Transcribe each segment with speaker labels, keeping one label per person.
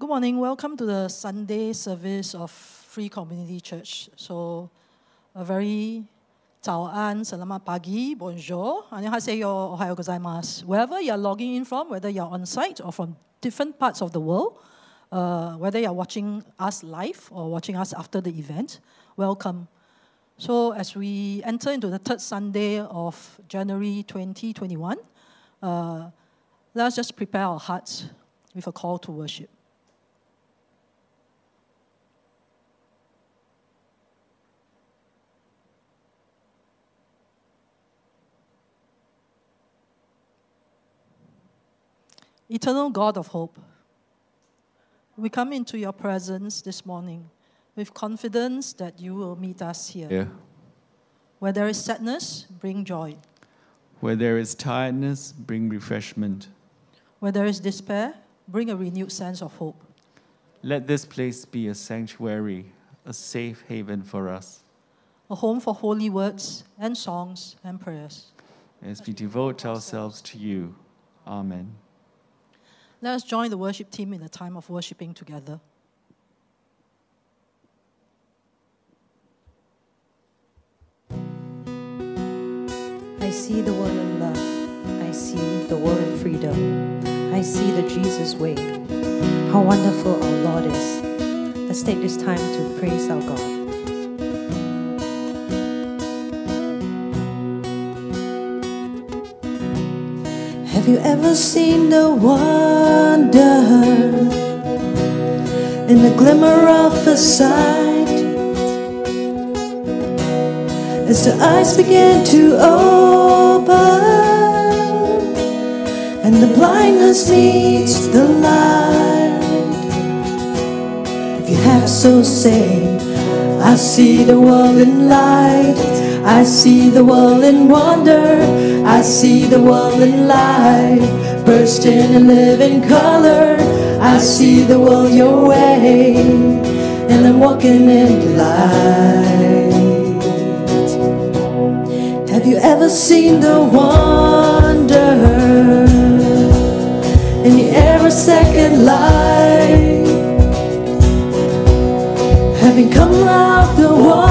Speaker 1: Good morning. Welcome to the Sunday service of Free Community Church. So, a very 早安, selamat pagi, bonjour, annyeonghaseyo, ohayo gozaimasu. Wherever you're logging in from, whether you're on site or from different parts of the world, whether you're watching us live or watching us after the event, welcome. So, as we enter into the third Sunday of January 2021, let's just prepare our hearts with a call to worship. Eternal God of hope, we come into your presence this morning with confidence that you will meet us here.
Speaker 2: Yeah.
Speaker 1: Where there is sadness, bring joy.
Speaker 2: Where there is tiredness, bring refreshment.
Speaker 1: Where there is despair, bring a renewed sense of hope.
Speaker 2: Let this place be a sanctuary, a safe haven for us.
Speaker 1: A home for holy words and songs and prayers.
Speaker 2: As we devote ourselves to you. Amen.
Speaker 1: Let us join the worship team in a time of worshiping together.
Speaker 3: I see the world in love. I see the world in freedom. I see the Jesus way. How wonderful our Lord is. Let's take this time to praise our God. Have you ever seen the wonder in the glimmer of a sight? As the eyes begin to open and the blindness meets the light. If you have so say, I see the world in light. I see the world in wonder. I see the world in light, bursting in living color. I see the world your way, and I'm walking in the light. Have you ever seen the wonder in the every second light? Having come out the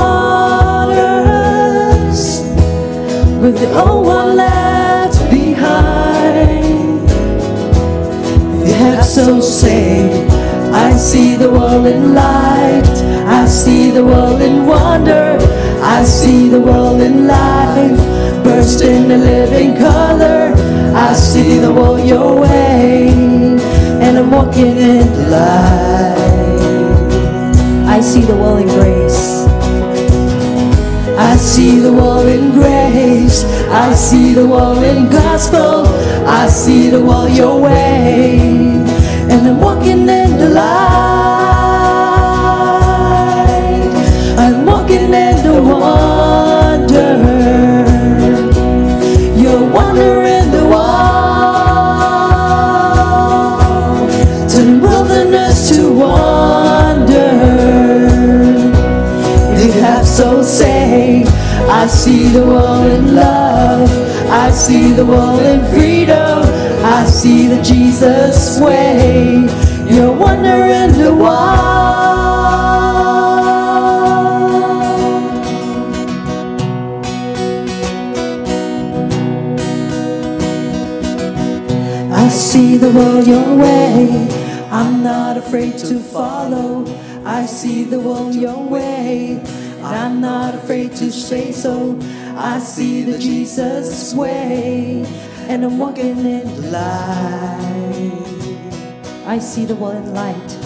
Speaker 3: waters with the old one left behind. If you have so say, I see the world in light. I see the world in wonder. I see the world in life, burst in a living color. I see the world your way, and I'm walking in the light. I see the world in grace. I see the world in grace. I see the world in gospel. I see the world your way, and I'm walking in the light. I'm walking in the wonder. You're wandering the wall, turning wilderness to wonder. If you have so say, I see the world in love. I see the world in freedom. I see the Jesus way. You're wandering the wall. I see the world your way. I'm not afraid to follow. I see the world your way, and I'm not afraid to say so. I see the Jesus way, and I'm walking in the light. I see the world in light.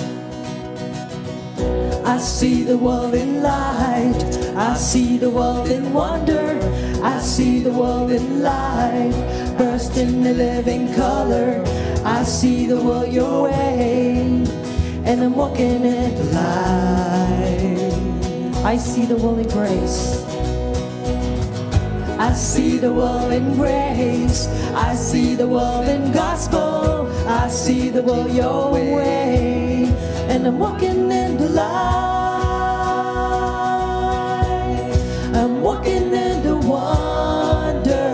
Speaker 3: I see the world in light. I see the world in wonder. I see the world in life, burst in the living color. I see the world your way, and I'm walking in the light. I see the world in grace. I see the world in grace. I see the world in gospel. I see the world your way, and I'm walking in the light. I'm walking in the wonder.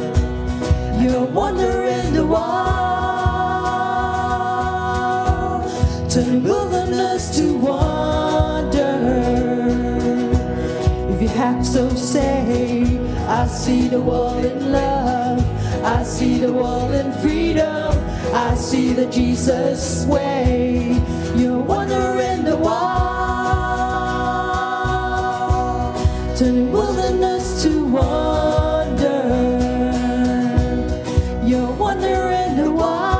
Speaker 3: You're wandering the wall, I see the world in love. I see the world in freedom. I see the Jesus way. You're wandering the wild, turning wilderness to wonder. You're wandering the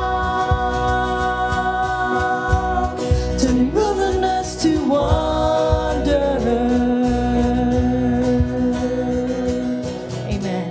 Speaker 3: wild, turning wilderness to wonder. Amen.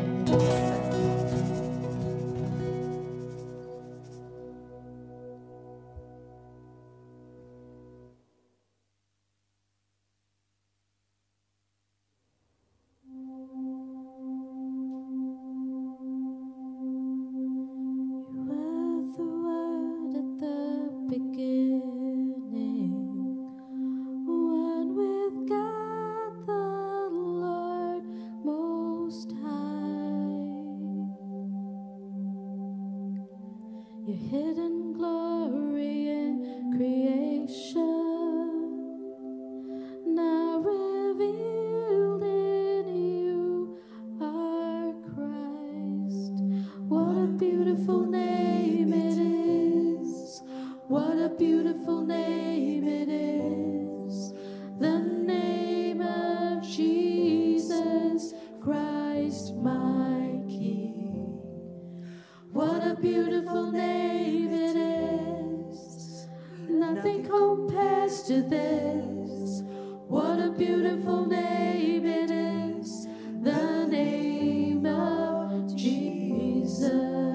Speaker 4: Your hidden glory in creation, now revealed in you are Christ. What a beautiful name it is. What a beautiful name it is. The name of Jesus Christ, my King. What a beautiful name it is. Nothing compares to this. What a beautiful name it is. The name of Jesus.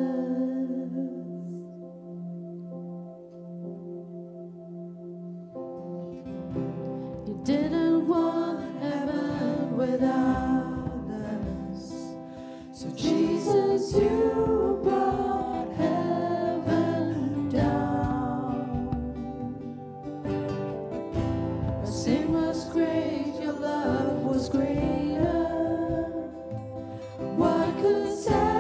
Speaker 4: You didn't want heaven without us. So Jesus, you brought heaven down. Our sin was great, your love was greater. What could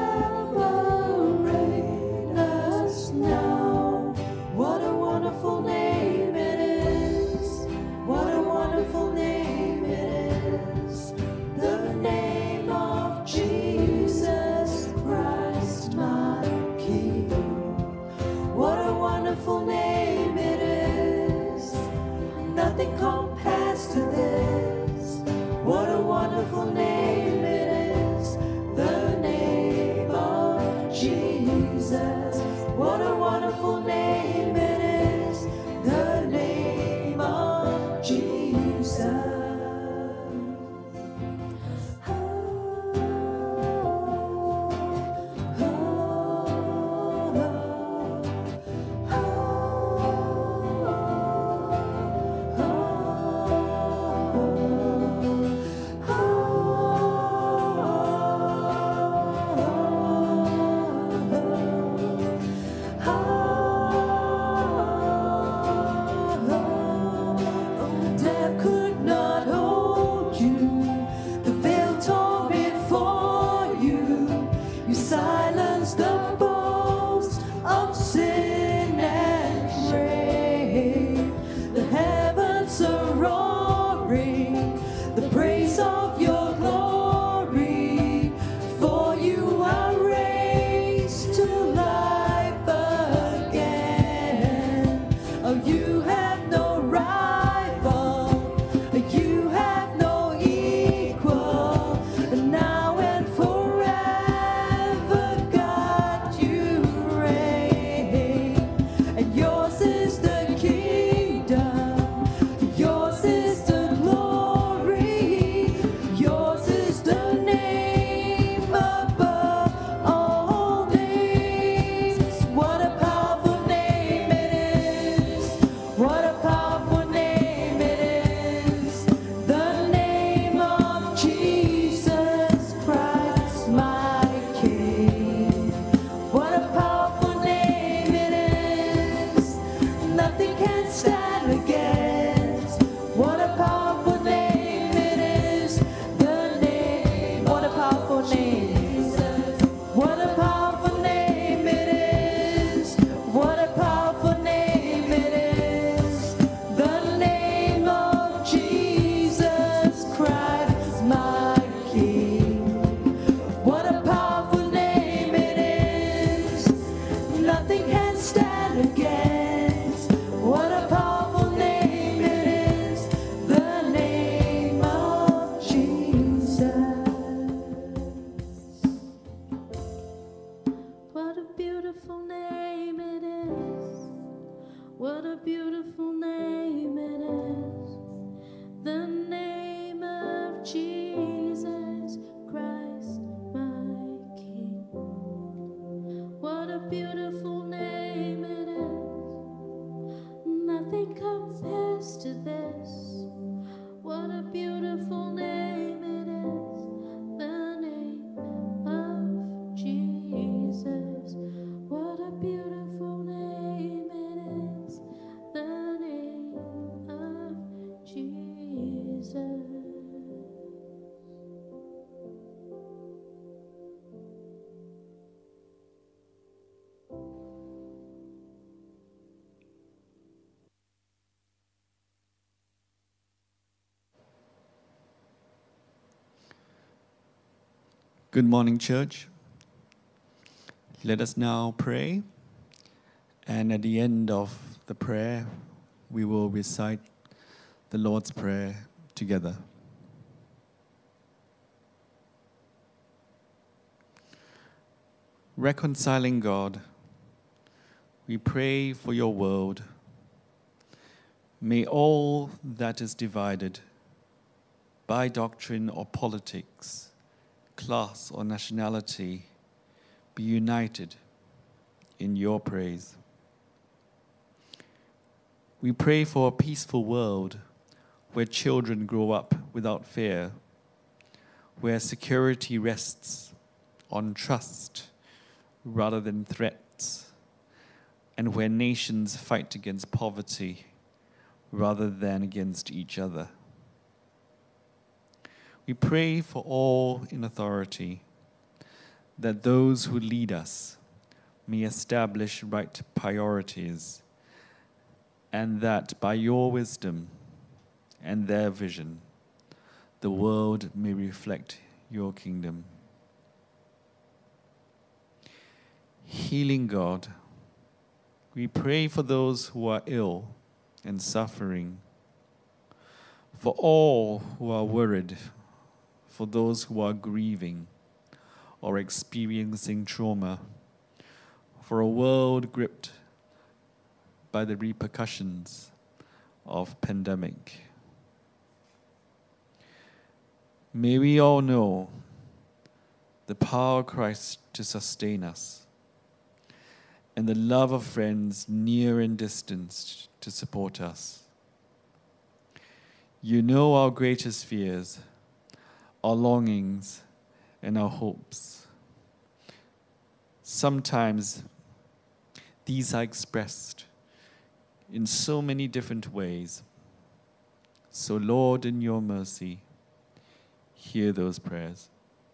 Speaker 4: separate us now? What a wonderful name it is. What a wonderful name it is. The name of Jesus Christ, my King. What a wonderful name it is. Nothing compares to this. What a wonderful name it is. The name of Jesus. What a wonderful name it is. The name of Jesus. Death could not hold you. The veil tore before you. You silenced the boast of sin and grave. The heavens are roaring the praise of your glory. For you are raised to life again. Oh, you have no rival. You have no equal. Now and forever, God, you reign. a beautiful name it is. Nothing compares to this. What a beautiful name it is. The name of Jesus. What a beautiful name it is. The name of Jesus.
Speaker 2: Good morning, church. Let us now pray. And at the end of the prayer, we will recite the Lord's Prayer together. Reconciling God, we pray for your world. May all that is divided by doctrine or politics, class or nationality be united in your praise. We pray for a peaceful world where children grow up without fear, where security rests on trust rather than threats, and where nations fight against poverty rather than against each other. We pray for all in authority, that those who lead us may establish right priorities, and that by your wisdom and their vision, the world may reflect your kingdom. Healing God, we pray for those who are ill and suffering, for all who are worried, for those who are grieving or experiencing trauma, for a world gripped by the repercussions of pandemic. May we all know the power of Christ to sustain us, and the love of friends near and distant to support us. You know our greatest fears, our longings, and our hopes. Sometimes these are expressed in so many different ways. So Lord, in your mercy, hear those prayers.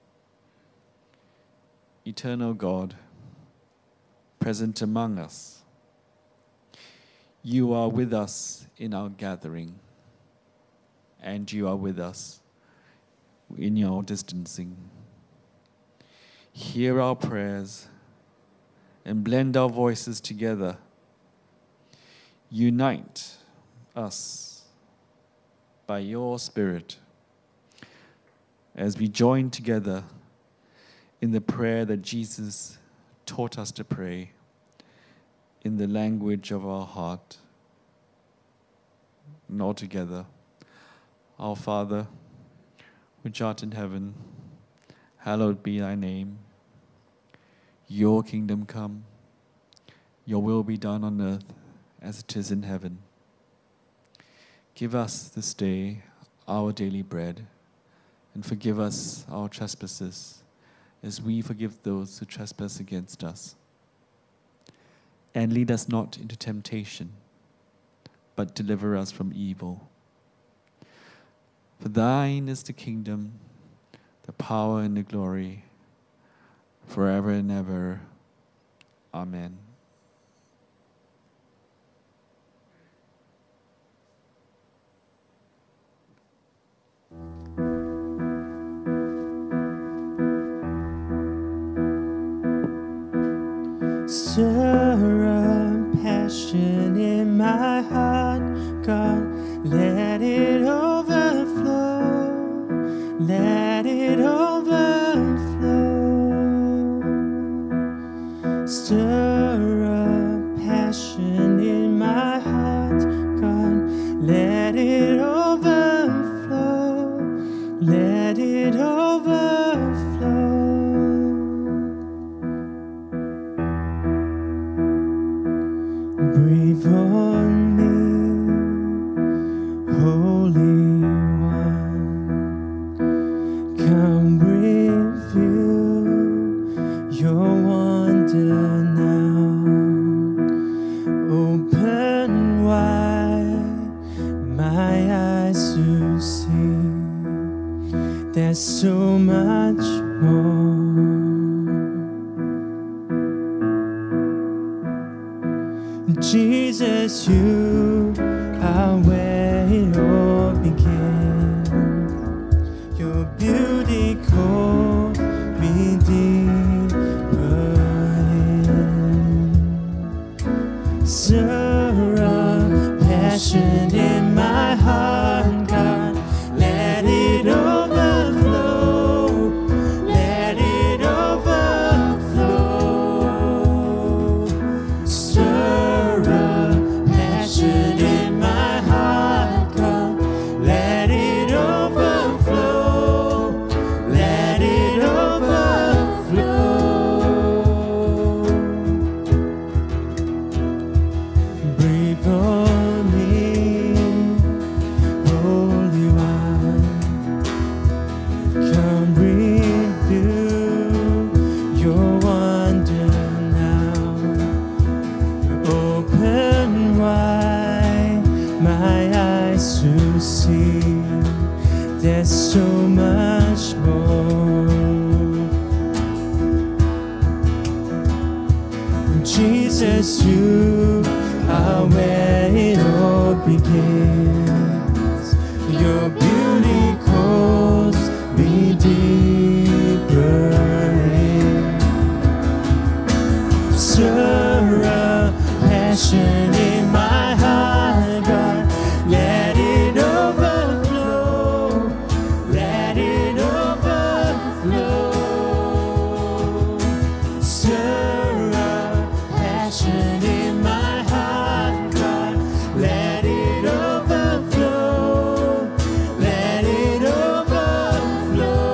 Speaker 2: Eternal God, present among us, you are with us in our gathering, and you are with us in your distancing. Hear our prayers and blend our voices together. Unite us by your Spirit as we join together in the prayer that Jesus taught us to pray in the language of our heart. And all together, our Father, which art in heaven, hallowed be thy name. Your kingdom come, your will be done on earth as it is in heaven. Give us this day our daily bread, and forgive us our trespasses, as we forgive those who trespass against us. And lead us not into temptation, but deliver us from evil. For thine is the kingdom, the power, and the glory, forever and ever. Amen.
Speaker 3: Stir a passion in my heart, God, let it overflow, let it overflow. Stir a passion in my heart, God, let it overflow, let it overflow.
Speaker 5: Breathe on me, Holy One. Come reveal your wonder now. Open wide my eyes to see. There's so much more. Jesus, you are where it all began. Your beauty called me deeper in. Stir up passion in my heart, God. Let it overflow. Let it overflow. Stir up passion in my heart, God. Let it overflow. Let it overflow. Breathe on me, Holy One. Come reveal your wonder now. Open wide my eyes to see. There's so much more. Jesus, you are where it all begins. Your beauty calls me deeper in. Stir up passion in my heart, God. Let it overflow. Let it overflow. Stir up passion in my heart, God. Let it overflow. Let it overflow.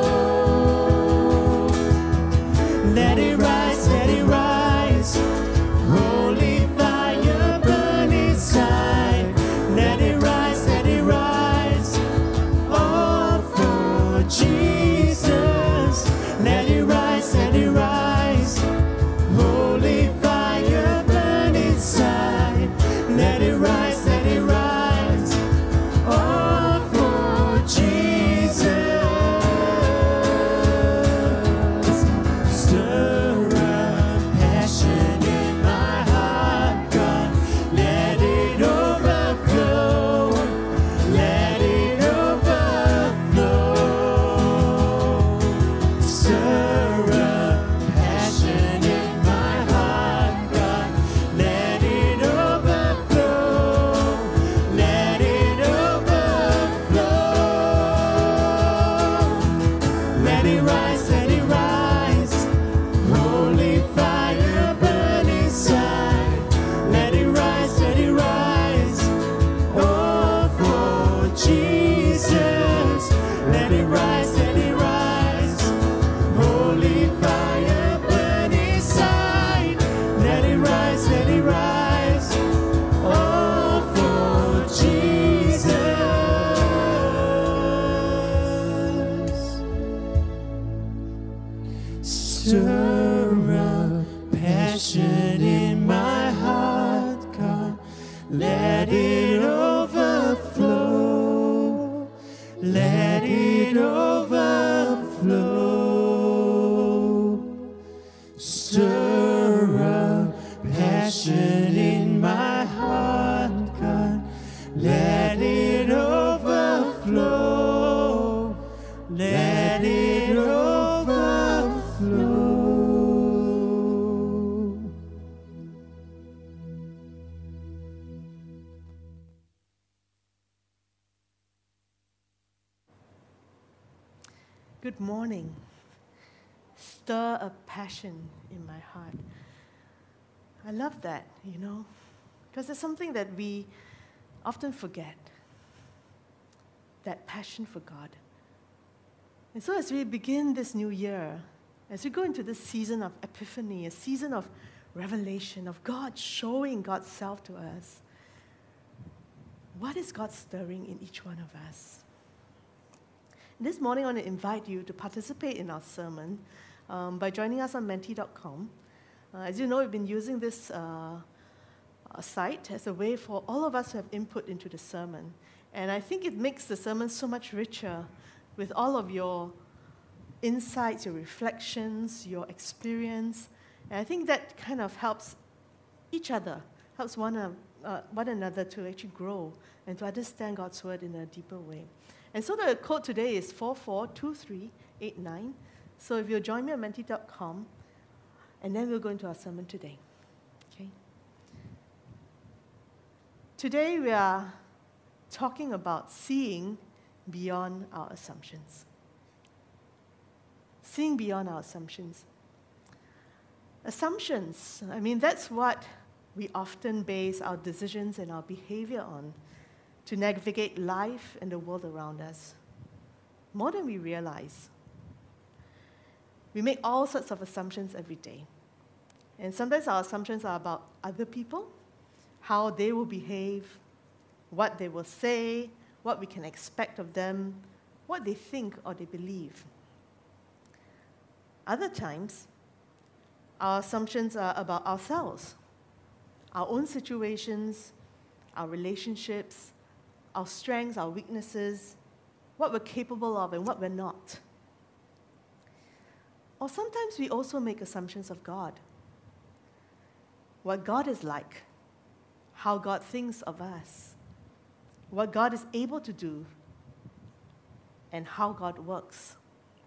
Speaker 5: Let it rise, let it rise. Holy fire burn inside. Let it rise, let it rise. All for Jesus. Let it rise, let it rise. Holy fire burn inside. Let it rise, let it rise. All for Jesus. Stir up passion in my heart, God. Let it overflow. Let it overflow. Stir up passion in my heart, God. Let it overflow. Let it overflow. Let it rise, let it rise. Holy fire burn inside. Let it rise, let it rise. Oh, for Jesus. Let it rise, let it rise. Holy fire burn inside. Let it rise, let it rise. Oh, for Jesus. Stir up passion in my heart, God. Let it overflow. Let it overflow. Stir up passion in my heart, God. Let it overflow. Let it overflow.
Speaker 6: Good morning. Stir a passion in my heart. I love that, because it's something that we often forget, that passion for God. And so as we begin this new year, as we go into this season of epiphany, a season of revelation, of God showing God's self to us, what is God stirring in each one of us? This morning, I want to invite you to participate in our sermon by joining us on menti.com. As you know, we've been using this site as a way for all of us to have input into the sermon. And I think it makes the sermon so much richer with all of your insights, your reflections, your experience. And I think that kind of helps each other, helps one another to actually grow and to understand God's word in a deeper way. And so the code today is 442389. So if you'll join me on menti.com, and then we'll go into our sermon today. Okay? Today we are talking about seeing beyond our assumptions. Seeing beyond our assumptions. Assumptions, I mean, that's what we often base our decisions and our behavior on to navigate life and the world around us, more than we realize. We make all sorts of assumptions every day. And sometimes our assumptions are about other people, how they will behave, what they will say, what we can expect of them, what they think or they believe. Other times, our assumptions are about ourselves, our own situations, our relationships, our strengths, our weaknesses, what we're capable of and what we're not. Or sometimes we also make assumptions of God. What God is like, how God thinks of us, what God is able to do, and how God works.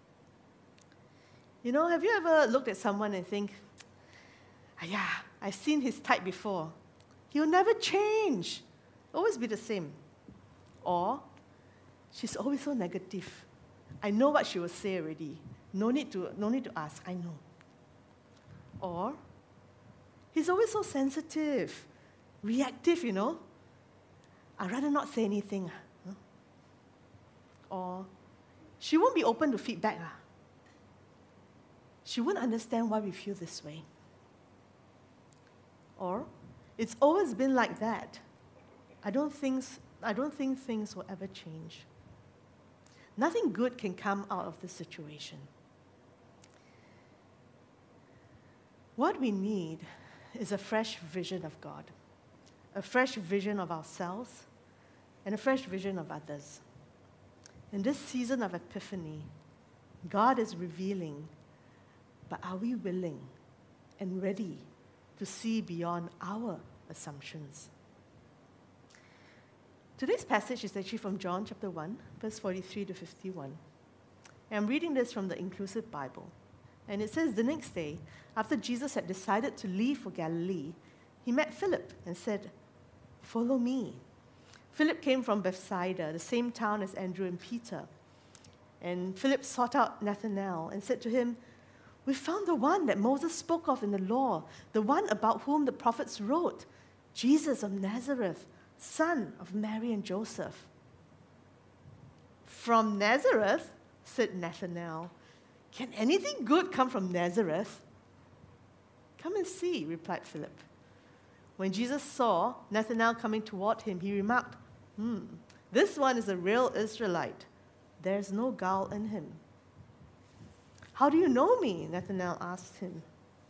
Speaker 6: You know, have you ever looked at someone and think, yeah, I've seen his type before. He'll never change. Always be the same. Or, she's always so negative. I know what she will say already. No need to ask, I know. Or, he's always so sensitive, reactive, you know. I'd rather not say anything. Huh? Or, she won't be open to feedback. She won't understand why we feel this way. Or, it's always been like that. I don't think things will ever change. Nothing good can come out of this situation. What we need is a fresh vision of God, a fresh vision of ourselves, and a fresh vision of others. In this season of Epiphany, God is revealing, but are we willing and ready to see beyond our assumptions? Today's passage is actually from John chapter 1, verse 43 to 51. And I'm reading this from the Inclusive Bible. And it says, the next day, after Jesus had decided to leave for Galilee, he met Philip and said, "Follow me." Philip came from Bethsaida, the same town as Andrew and Peter. And Philip sought out Nathanael and said to him, "We found the one that Moses spoke of in the law, the one about whom the prophets wrote, Jesus of Nazareth, son of Mary and Joseph." "From Nazareth?" said Nathanael. "Can anything good come from Nazareth?" "Come and see," replied Philip. When Jesus saw Nathanael coming toward him, he remarked, "This one is a real Israelite. There's no guile in him." "How do you know me?" Nathanael asked him.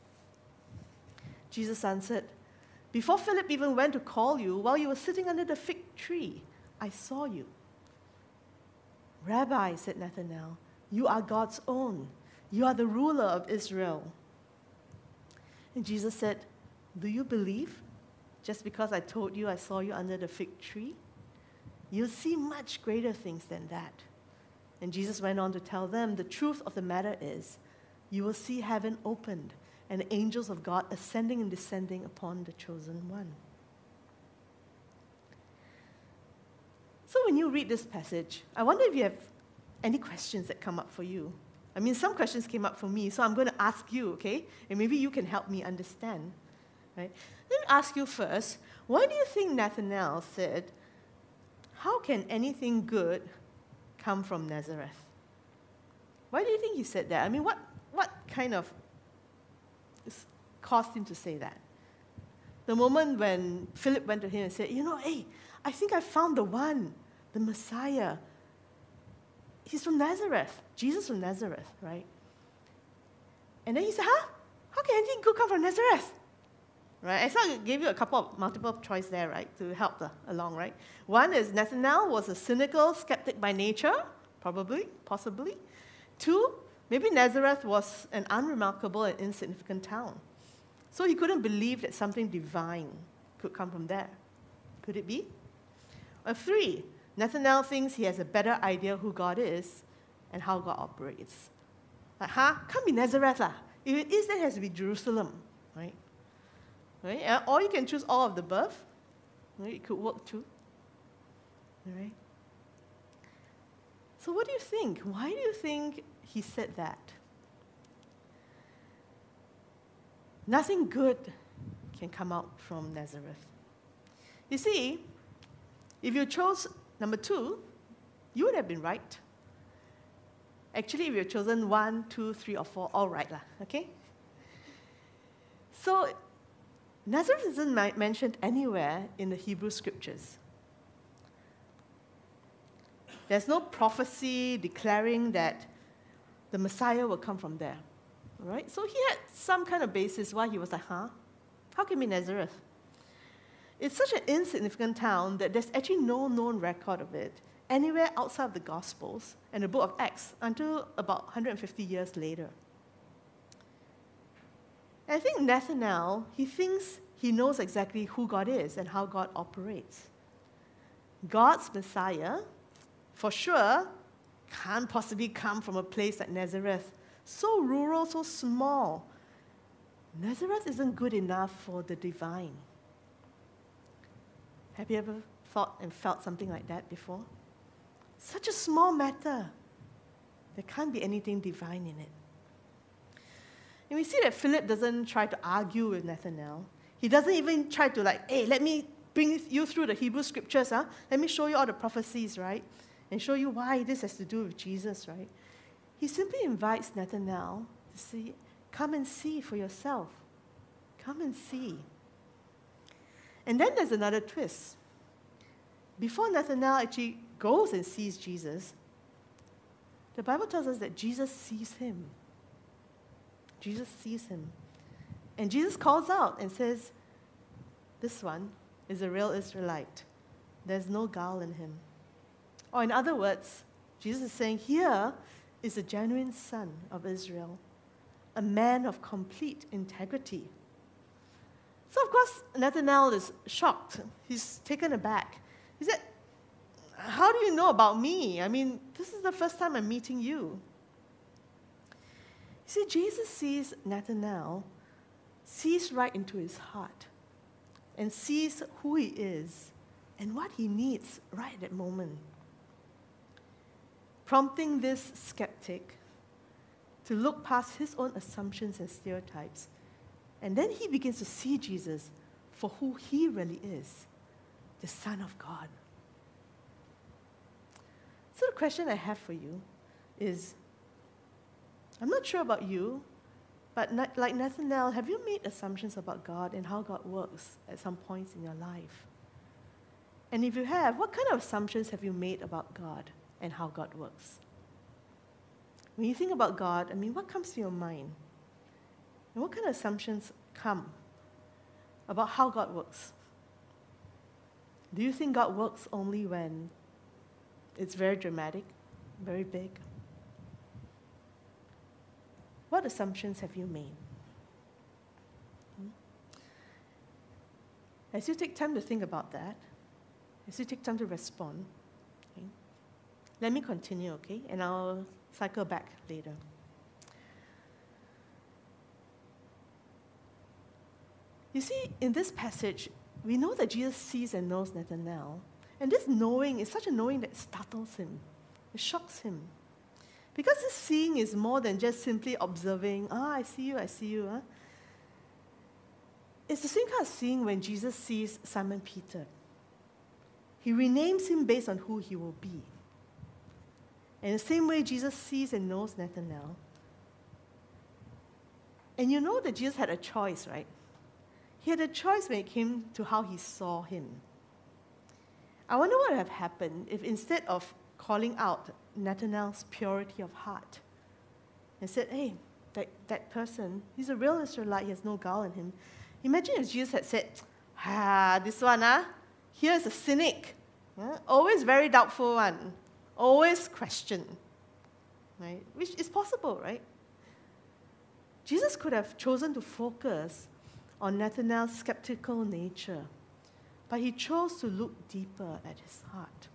Speaker 6: Jesus answered, "Before Philip even went to call you, while you were sitting under the fig tree, I saw you." "Rabbi," said Nathanael, "you are God's own. You are the ruler of Israel." And Jesus said, "Do you believe? Just because I told you I saw you under the fig tree? You'll see much greater things than that." And Jesus went on to tell them, "The truth of the matter is, you will see heaven opened and the angels of God ascending and descending upon the chosen one." So when you read this passage, I wonder if you have any questions that come up for you. I mean, some questions came up for me, so I'm going to ask you, okay? And maybe you can help me understand. Right? Let me ask you first, why do you think Nathanael said, "How can anything good come from Nazareth?" Why do you think he said that? I mean, what kind of caused him to say that? The moment when Philip went to him and said, hey, I think I found the one, the Messiah. He's from Nazareth, Jesus from Nazareth, right? And then he said, how can anything good come from Nazareth? Right? I thought I gave you a couple of multiple choice there, right, to help along, right? One is Nathanael was a cynical skeptic by nature, probably, possibly. Two, maybe Nazareth was an unremarkable and insignificant town. So he couldn't believe that something divine could come from there. Could it be? Or three, Nathanael thinks he has a better idea who God is and how God operates. Like, can't be Nazareth lah. If it is, then it has to be Jerusalem, right? Right? Or you can choose all of the above. Right? It could work too. Right? So what do you think? Why do you think he said that? Nothing good can come out from Nazareth. You see, if you chose number 2, you would have been right. Actually, if you had chosen 1, 2, 3, or 4, all right lah, okay? So, Nazareth isn't mentioned anywhere in the Hebrew scriptures. There's no prophecy declaring that the Messiah will come from there. Right? So he had some kind of basis why he was like, how can it be Nazareth? It's such an insignificant town that there's actually no known record of it anywhere outside of the Gospels and the book of Acts until about 150 years later. And I think Nathanael, he thinks he knows exactly who God is and how God operates. God's Messiah, for sure, can't possibly come from a place like Nazareth. So rural, so small. Nazareth isn't good enough for the divine. Have you ever thought and felt something like that before? Such a small matter. There can't be anything divine in it. And we see that Philip doesn't try to argue with Nathanael. He doesn't even try to hey, let me bring you through the Hebrew scriptures. Let me show you all the prophecies, right? And show you why this has to do with Jesus, right? He simply invites Nathanael to see, come and see for yourself. Come and see. And then there's another twist. Before Nathanael actually goes and sees Jesus, the Bible tells us that Jesus sees him. Jesus sees him. And Jesus calls out and says, this one is a real Israelite. There's no guile in him. Or in other words, Jesus is saying, here is a genuine son of Israel, a man of complete integrity. So, of course, Nathanael is shocked. He's taken aback. He said, how do you know about me? I mean, this is the first time I'm meeting you. You see, Jesus sees Nathanael, sees right into his heart, and sees who he is and what he needs right at that moment, prompting this skeptic to look past his own assumptions and stereotypes. And then he begins to see Jesus for who he really is, the Son of God. So the question I have for you is, I'm not sure about you, but like Nathanael, have you made assumptions about God and how God works at some points in your life? And if you have, what kind of assumptions have you made about God and how God works? When you think about God, what comes to your mind? And what kind of assumptions come about how God works? Do you think God works only when it's very dramatic, very big? What assumptions have you made? As you take time to think about that, as you take time to respond, okay, let me continue, okay? And I'll cycle back later. You see, in this passage, we know that Jesus sees and knows Nathanael. And this knowing is such a knowing that startles him. It shocks him. Because this seeing is more than just simply observing, I see you. Huh? It's the same kind of seeing when Jesus sees Simon Peter. He renames him based on who he will be. In the same way Jesus sees and knows Nathanael, And you know that Jesus had a choice, right? He had a choice when it came to how he saw him. I wonder what would have happened if instead of calling out Nathanael's purity of heart and said, hey, that person, he's a real Israelite, he has no guile in him. Imagine if Jesus had said, this one, here's a cynic, always very doubtful one, always question, right? Which is possible, right? Jesus could have chosen to focus on Nathanael's skeptical nature, but he chose to look deeper at his heart.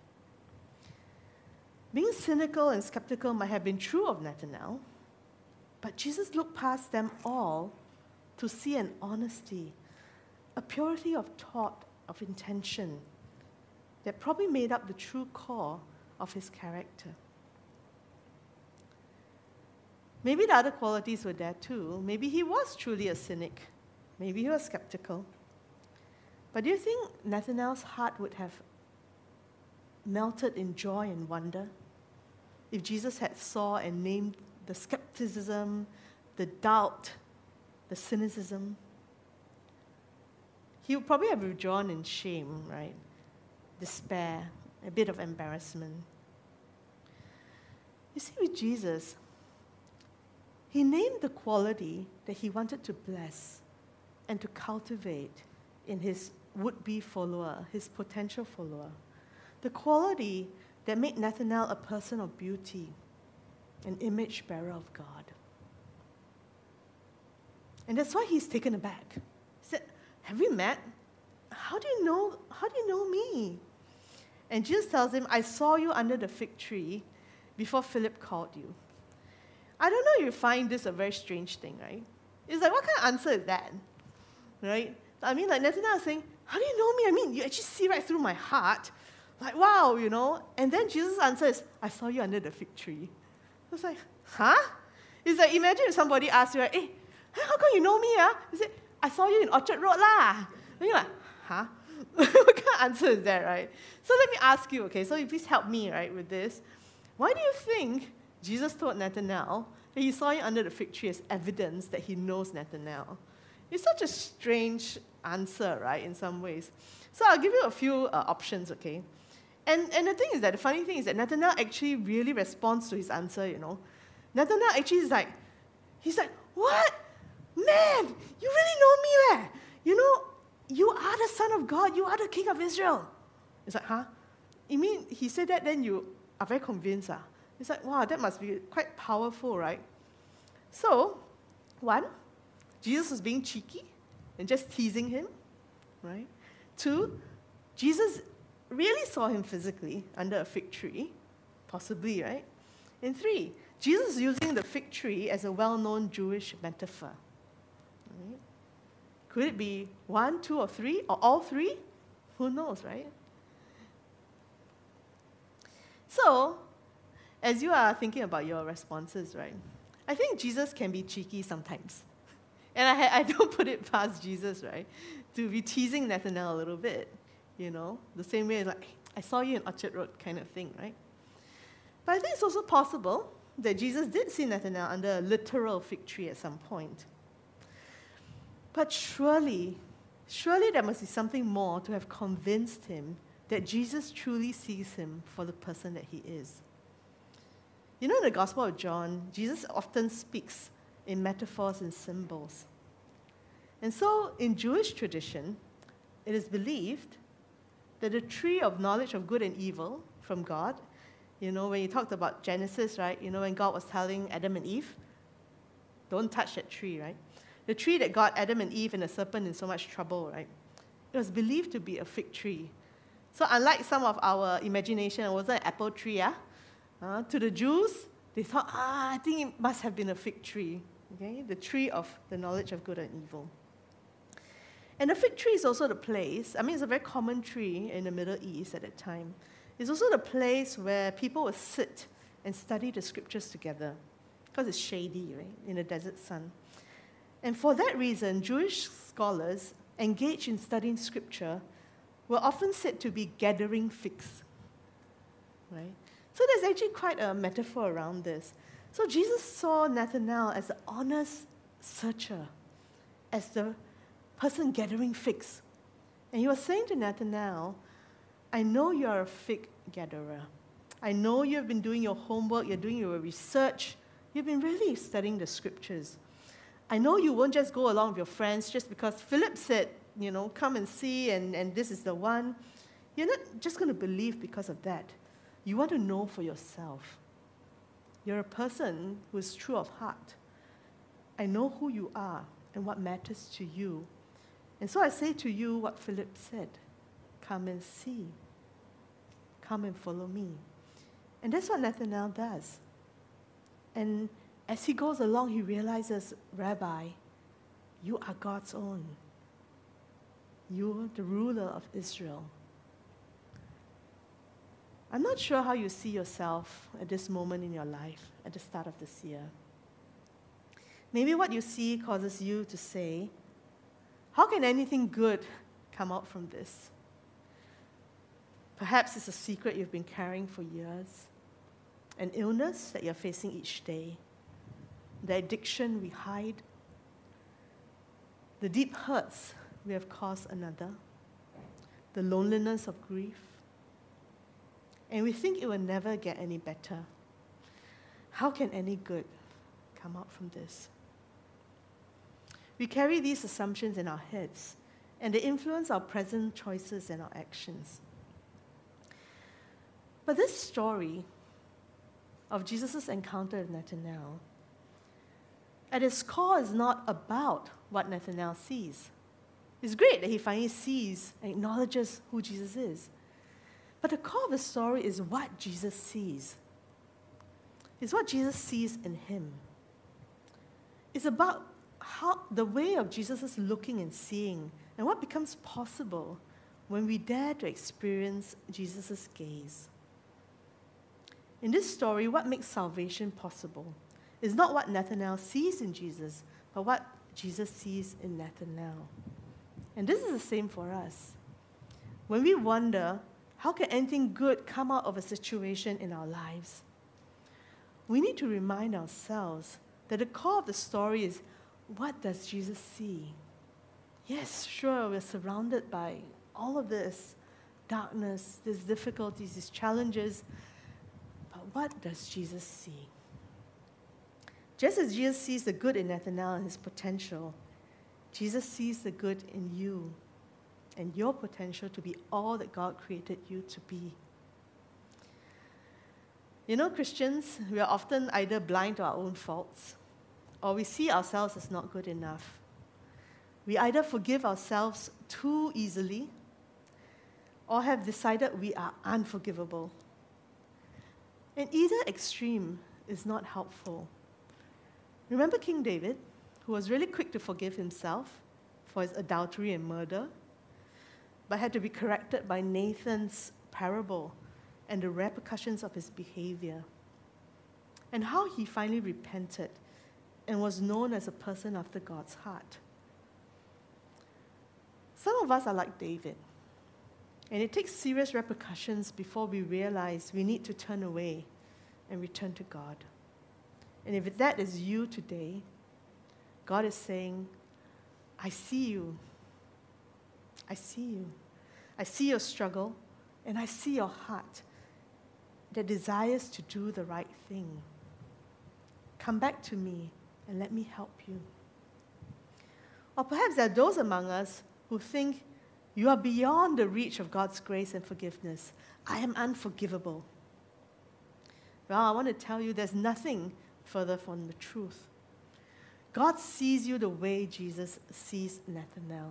Speaker 6: Being cynical and skeptical might have been true of Nathanael, but Jesus looked past them all to see an honesty, a purity of thought, of intention, that probably made up the true core of his character. Maybe the other qualities were there too. Maybe he was truly a cynic. Maybe he was skeptical. But do you think Nathanael's heart would have melted in joy and wonder if Jesus had saw and named the skepticism, the doubt, the cynicism? He would probably have withdrawn in shame, right? Despair, a bit of embarrassment. You see, with Jesus, he named the quality that he wanted to bless and to cultivate in his would-be follower, his potential follower. The quality that made Nathanael a person of beauty, an image bearer of God. And that's why he's taken aback. He said, have we met? How do you know me? And Jesus tells him, I saw you under the fig tree before Philip called you. I don't know if you find this a very strange thing, right? It's like, what kind of answer is that? Right? I mean, like Nathanael is saying, how do you know me? I mean, you actually see right through my heart. Like, wow, you know? And then Jesus' answer is, I saw you under the fig tree. It's like, huh? It's like, imagine if somebody asks you, like, hey, how come you know me? You say, I saw you in Orchard Road lah. And you're like, huh? What kind of answer is that, right? So let me ask you, okay, so please help me, right, with this. Why do you think Jesus told Nathanael that he saw you under the fig tree as evidence that he knows Nathanael? It's such a strange answer, right, in some ways. So I'll give you a few options, okay? And the thing is that, the funny thing is that Nathanael actually really responds to his answer, you know. Nathanael actually is like, he's like, what? Man, you really know me, eh? You know, you are the Son of God. You are the King of Israel. It's like, huh? You mean he said that, then you are very convinced, It's like, wow, that must be quite powerful, right? So, one, Jesus was being cheeky and just teasing him, right? Two, Jesus really saw him physically under a fig tree, possibly, right? And three, Jesus is using the fig tree as a well-known Jewish metaphor. Right? Could it be one, two, or three, or all three? Who knows, right? So, as you are thinking about your responses, right, I think Jesus can be cheeky sometimes. And I don't put it past Jesus, right, to be teasing Nathanael a little bit, you know, the same way like, I saw you in Orchard Road kind of thing, right? But I think it's also possible that Jesus did see Nathanael under a literal fig tree at some point. But surely there must be something more to have convinced him that Jesus truly sees him for the person that he is. You know, in the Gospel of John, Jesus often speaks in metaphors and symbols. And so, in Jewish tradition, it is believed that the tree of knowledge of good and evil from God, you know, when you talked about Genesis, right, you know, when God was telling Adam and Eve, don't touch that tree, right? The tree that got Adam and Eve and the serpent in so much trouble, right? It was believed to be a fig tree. So unlike some of our imagination, it wasn't an apple tree, to the Jews, they thought, I think it must have been a fig tree, okay? The tree of the knowledge of good and evil. And the fig tree is also the place, I mean, it's a very common tree in the Middle East at that time. It's also the place where people would sit and study the scriptures together, because it's shady, right, in the desert sun. And for that reason, Jewish scholars engaged in studying scripture were often said to be gathering figs, right? So there's actually quite a metaphor around this. So Jesus saw Nathanael as an honest searcher, as the person gathering figs. And he was saying to Nathanael, I know you are a fig gatherer. I know you've been doing your homework, you're doing your research, you've been really studying the scriptures. I know you won't just go along with your friends just because Philip said, come and see, and this is the one. You're not just going to believe because of that. You want to know for yourself. You're a person who is true of heart. I know who you are and what matters to you. And so I say to you what Philip said. Come and see. Come and follow me. And that's what Nathanael does. And as he goes along, he realizes, Rabbi, you are God's own. You're the ruler of Israel. I'm not sure how you see yourself at this moment in your life, at the start of this year. Maybe what you see causes you to say, how can anything good come out from this? Perhaps it's a secret you've been carrying for years, an illness that you're facing each day, the addiction we hide, the deep hurts we have caused another, the loneliness of grief. And we think it will never get any better. How can any good come out from this? We carry these assumptions in our heads, and they influence our present choices and our actions. But this story of Jesus' encounter with Nathanael, at its core, is not about what Nathanael sees. It's great that he finally sees and acknowledges who Jesus is. But the core of the story is what Jesus sees. It's what Jesus sees in him. It's about how the way of Jesus' looking and seeing, and what becomes possible when we dare to experience Jesus' gaze. In this story, what makes salvation possible is not what Nathanael sees in Jesus, but what Jesus sees in Nathanael. And this is the same for us. When we wonder, how can anything good come out of a situation in our lives? We need to remind ourselves that the core of the story is, what does Jesus see? Yes, sure, we're surrounded by all of this darkness, these difficulties, these challenges, but what does Jesus see? Just as Jesus sees the good in Nathanael and his potential, Jesus sees the good in you and your potential to be all that God created you to be. Christians, we are often either blind to our own faults, or we see ourselves as not good enough. We either forgive ourselves too easily, or have decided we are unforgivable. And either extreme is not helpful. Remember King David, who was really quick to forgive himself for his adultery and murder, but had to be corrected by Nathan's parable and the repercussions of his behavior, and how he finally repented and was known as a person after God's heart. Some of us are like David, and it takes serious repercussions before we realize we need to turn away and return to God. And if that is you today, God is saying, I see you. I see you. I see your struggle, and I see your heart that desires to do the right thing. Come back to me and let me help you. Or perhaps there are those among us who think you are beyond the reach of God's grace and forgiveness. I am unforgivable. Well, I want to tell you there's nothing further from the truth. God sees you the way Jesus sees Nathanael.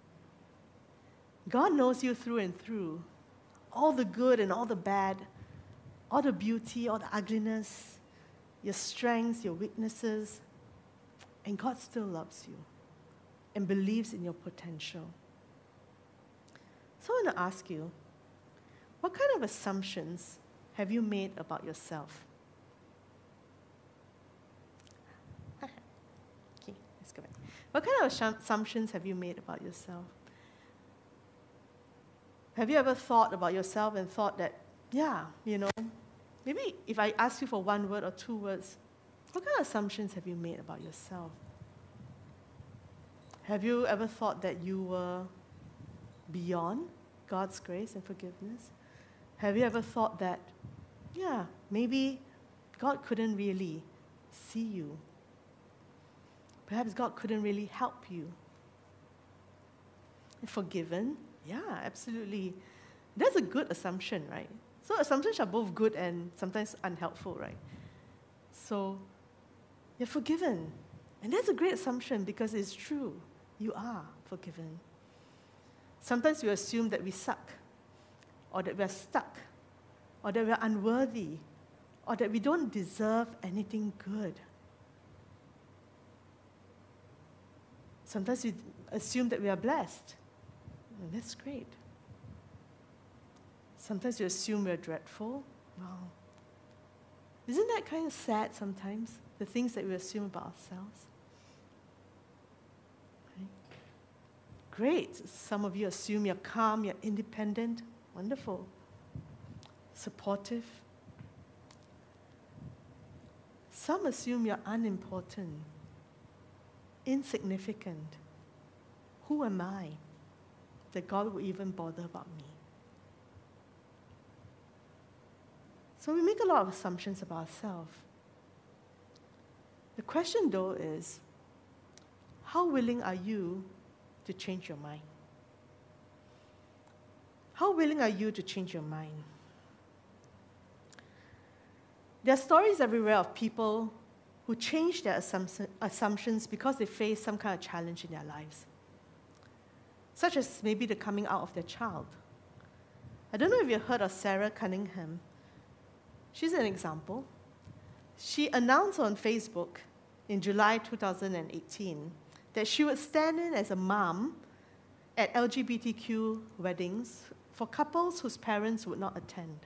Speaker 6: God knows you through and through, all the good and all the bad, all the beauty, all the ugliness, your strengths, your weaknesses, and God still loves you and believes in your potential. So I want to ask you, what kind of assumptions have you made about yourself? Okay, let's go back. What kind of assumptions have you made about yourself? Have you ever thought about yourself and thought that, maybe if I ask you for one word or two words, what kind of assumptions have you made about yourself? Have you ever thought that you were beyond God's grace and forgiveness? Have you ever thought that, yeah, maybe God couldn't really see you? Perhaps God couldn't really help you? Forgiven? Yeah, absolutely. That's a good assumption, right? So assumptions are both good and sometimes unhelpful, right? So you're forgiven. And that's a great assumption because it's true. You are forgiven. Sometimes we assume that we suck, or that we're stuck, or that we're unworthy, or that we don't deserve anything good. Sometimes we assume that we are blessed. And that's great. Sometimes we assume we're dreadful. Wow. Isn't that kind of sad sometimes, the things that we assume about ourselves? Right? Great. Some of you assume you're calm, you're independent. Wonderful. Supportive. Some assume you're unimportant, insignificant. Who am I that God would even bother about me? So we make a lot of assumptions about ourselves. The question, though, is how willing are you to change your mind? How willing are you to change your mind? There are stories everywhere of people who change their assumptions because they face some kind of challenge in their lives, such as maybe the coming out of their child. I don't know if you've heard of Sarah Cunningham. She's an example. She announced on Facebook in July 2018 that she would stand in as a mom at LGBTQ weddings for couples whose parents would not attend.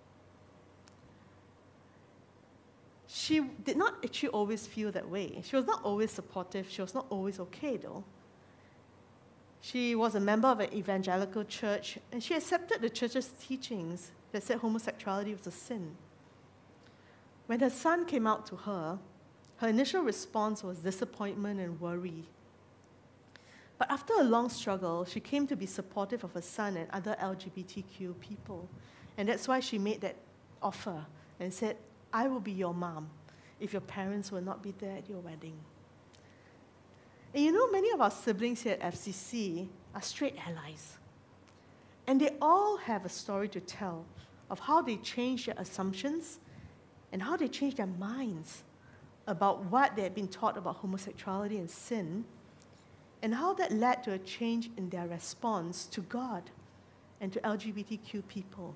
Speaker 6: She did not actually always feel that way. She was not always supportive. She was not always okay, though. She was a member of an evangelical church, and she accepted the church's teachings that said homosexuality was a sin. When her son came out to her, her initial response was disappointment and worry. But after a long struggle, she came to be supportive of her son and other LGBTQ people. And that's why she made that offer and said, I will be your mom if your parents will not be there at your wedding. And you know, many of our siblings here at FCC are straight allies. And they all have a story to tell of how they changed their assumptions and how they changed their minds about what they had been taught about homosexuality and sin, and how that led to a change in their response to God and to LGBTQ people.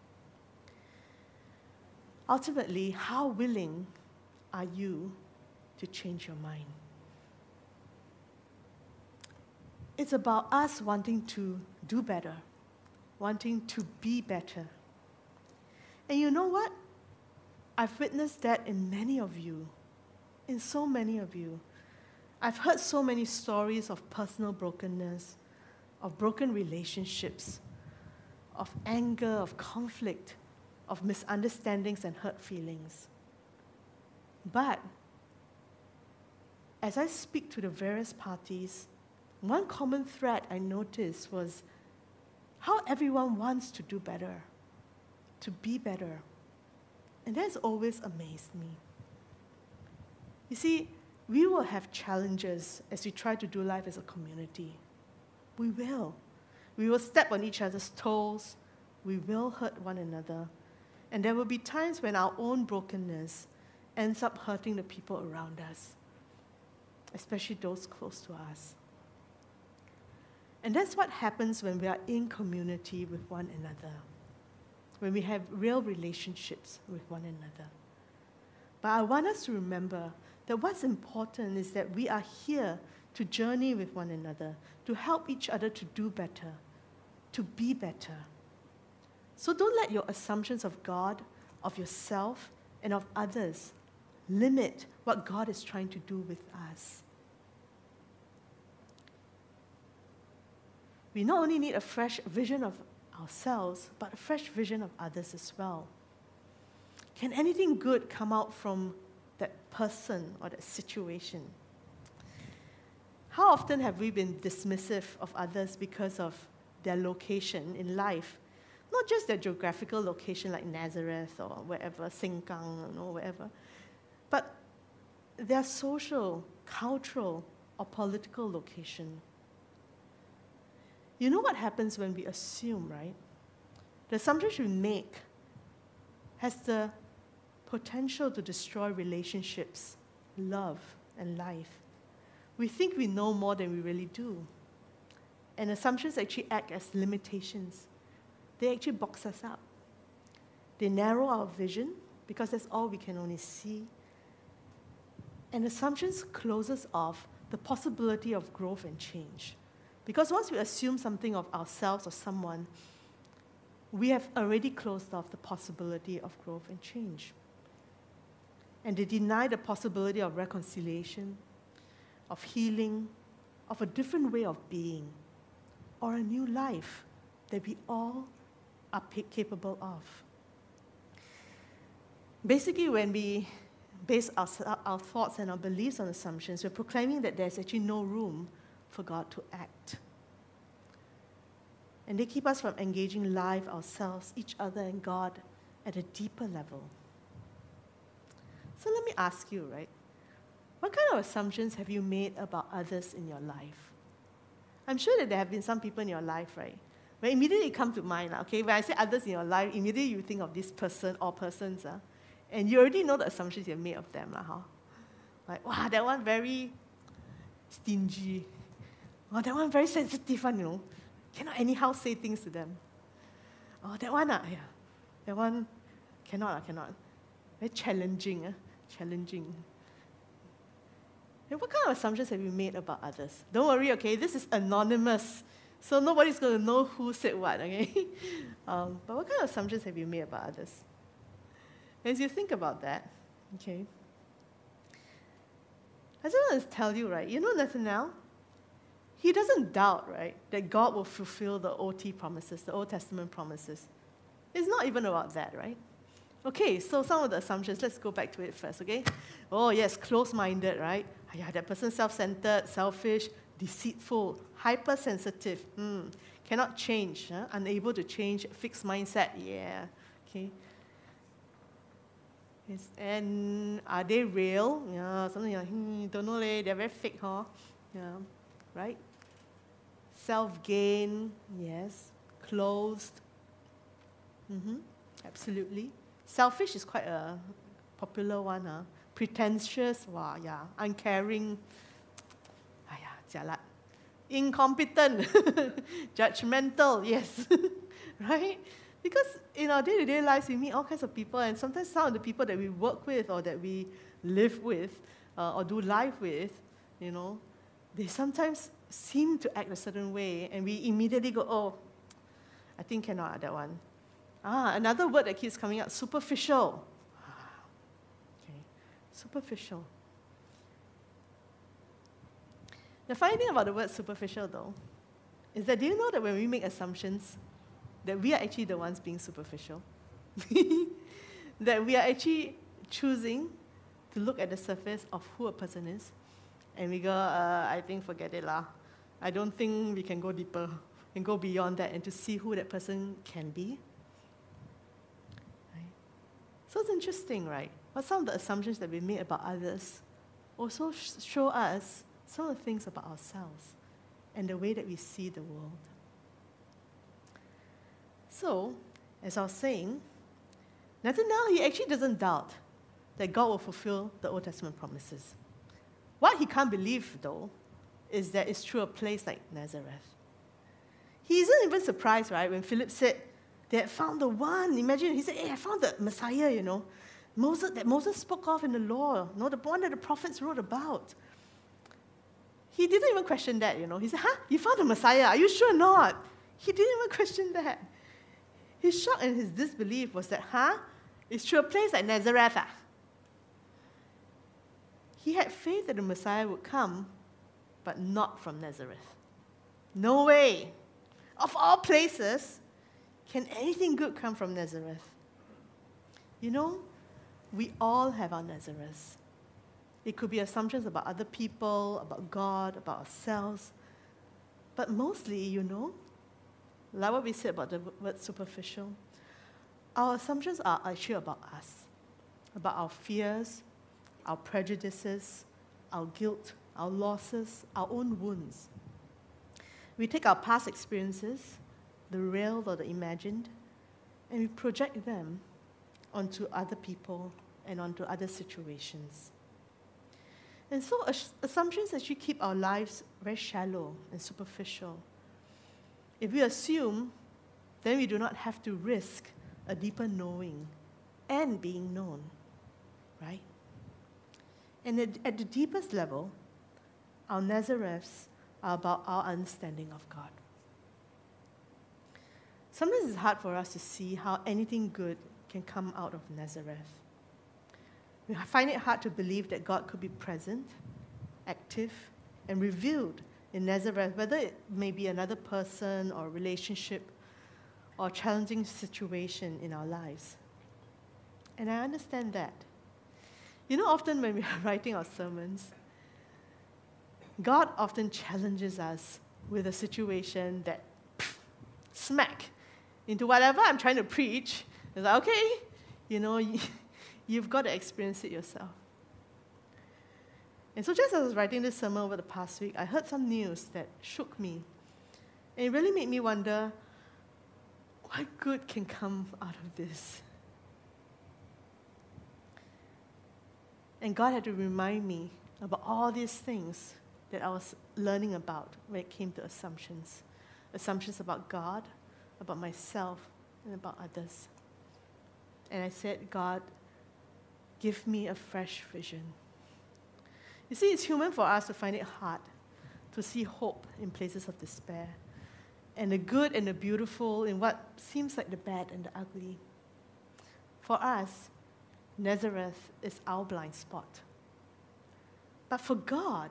Speaker 6: Ultimately, how willing are you to change your mind? It's about us wanting to do better, wanting to be better. And you know what? I've witnessed that in many of you, in so many of you. I've heard so many stories of personal brokenness, of broken relationships, of anger, of conflict, of misunderstandings and hurt feelings. But as I speak to the various parties, one common thread I noticed was how everyone wants to do better, to be better. And that's always amazed me. You see, we will have challenges as we try to do life as a community. We will. We will step on each other's toes. We will hurt one another. And there will be times when our own brokenness ends up hurting the people around us, especially those close to us. And that's what happens when we are in community with one another, when we have real relationships with one another. But I want us to remember that what's important is that we are here to journey with one another, to help each other to do better, to be better. So don't let your assumptions of God, of yourself, and of others limit what God is trying to do with us. We not only need a fresh vision of ourselves, but a fresh vision of others as well. Can anything good come out from that person or that situation? How often have we been dismissive of others because of their location in life? Not just their geographical location like Nazareth or wherever, Sengkang, wherever, but their social, cultural, or political location. You know what happens when we assume, right? The assumptions we make has the potential to destroy relationships, love, and life. We think we know more than we really do. And assumptions actually act as limitations. They actually box us up. They narrow our vision because that's all we can only see. And assumptions close us off the possibility of growth and change. Because once we assume something of ourselves or someone, we have already closed off the possibility of growth and change. And they deny the possibility of reconciliation, of healing, of a different way of being, or a new life that we all are capable of. Basically, when we base our thoughts and our beliefs on assumptions, we're proclaiming that there's actually no room for God to act. And they keep us from engaging life, ourselves, each other, and God at a deeper level. So let me ask you, right? What kind of assumptions have you made about others in your life? I'm sure that there have been some people in your life, right? Where immediately come to mind, okay? When I say others in your life, immediately you think of this person or persons, and you already know the assumptions you've made of them, huh? Like, wow, that one very stingy. Oh, that one very sensitive one, Cannot anyhow say things to them. Oh, that one, yeah. That one, cannot. Very challenging, challenging. And what kind of assumptions have you made about others? Don't worry, okay? This is anonymous, so nobody's going to know who said what, okay? But what kind of assumptions have you made about others? As you think about that, okay, I just want to tell you, right? You know Nathanael? He doesn't doubt, right, that God will fulfill the OT promises, the Old Testament promises. It's not even about that, right? Okay, so some of the assumptions, let's go back to it first, okay? Oh, yes, close-minded, right? Yeah, that person self-centered, selfish, deceitful, hypersensitive, cannot change, unable to change, fixed mindset, yeah, okay. Yes. And are they real? Yeah, something like, don't know, they're very fake, huh? Yeah, right? Self-gain, yes. Closed, absolutely. Selfish is quite a popular one, huh? Pretentious, wow, yeah. Uncaring, jialat. Incompetent, judgmental, yes, right? Because in our day-to-day lives, we meet all kinds of people, and sometimes some of the people that we work with or that we live with or do life with, they sometimes seem to act a certain way, and we immediately go, oh, I think cannot, that one. Another word that keeps coming up, superficial. Okay, superficial. The funny thing about the word superficial, though, is that do you know that when we make assumptions, that we are actually the ones being superficial? That we are actually choosing to look at the surface of who a person is, and we go, I think forget it lah. I don't think we can go deeper and go beyond that and to see who that person can be. Right? So it's interesting, right? But some of the assumptions that we made about others also show us some of the things about ourselves and the way that we see the world. So, as I was saying, Nathanael, he actually doesn't doubt that God will fulfill the Old Testament promises. What he can't believe, though, is that it's through a place like Nazareth. He isn't even surprised, right, when Philip said they had found the one. Imagine, he said, hey, I found the Messiah, that Moses spoke of in the law, the one that the prophets wrote about. He didn't even question that, He said, you found the Messiah, are you sure or not? He didn't even question that. His shock and his disbelief was that, it's through a place like Nazareth, He had faith that the Messiah would come, but not from Nazareth. No way. Of all places, can anything good come from Nazareth? We all have our Nazareths. It could be assumptions about other people, about God, about ourselves. But mostly, like what we said about the word superficial, our assumptions are actually about us, about our fears, our prejudices, our guilt, our losses, our own wounds. We take our past experiences, the real or the imagined, and we project them onto other people and onto other situations. And so assumptions actually keep our lives very shallow and superficial. If we assume, then we do not have to risk a deeper knowing and being known, right? And at the deepest level, our Nazareths are about our understanding of God. Sometimes it's hard for us to see how anything good can come out of Nazareth. We find it hard to believe that God could be present, active, and revealed in Nazareth, whether it may be another person or relationship or challenging situation in our lives. And I understand that. Often when we are writing our sermons, God often challenges us with a situation that smack into whatever I'm trying to preach. It's like, okay, you've got to experience it yourself. And so just as I was writing this sermon over the past week, I heard some news that shook me. And it really made me wonder, what good can come out of this? And God had to remind me about all these things that I was learning about when it came to assumptions. Assumptions about God, about myself, and about others. And I said, God, give me a fresh vision. You see, it's human for us to find it hard to see hope in places of despair, and the good and the beautiful in what seems like the bad and the ugly. For us, Nazareth is our blind spot. But for God,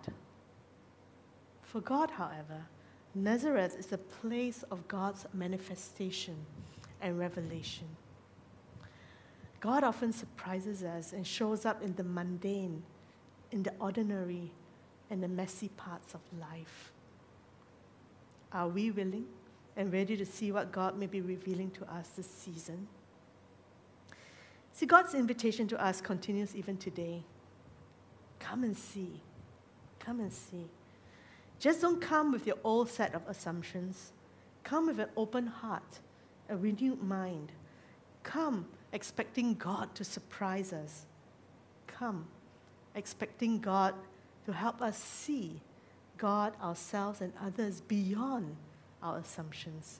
Speaker 6: however, Nazareth is a place of God's manifestation and revelation. God often surprises us and shows up in the mundane, in the ordinary, and the messy parts of life. Are we willing and ready to see what God may be revealing to us this season? See, God's invitation to us continues even today. Come and see. Come and see. Just don't come with your old set of assumptions. Come with an open heart, a renewed mind. Come expecting God to surprise us. Come expecting God to help us see God, ourselves, and others beyond our assumptions.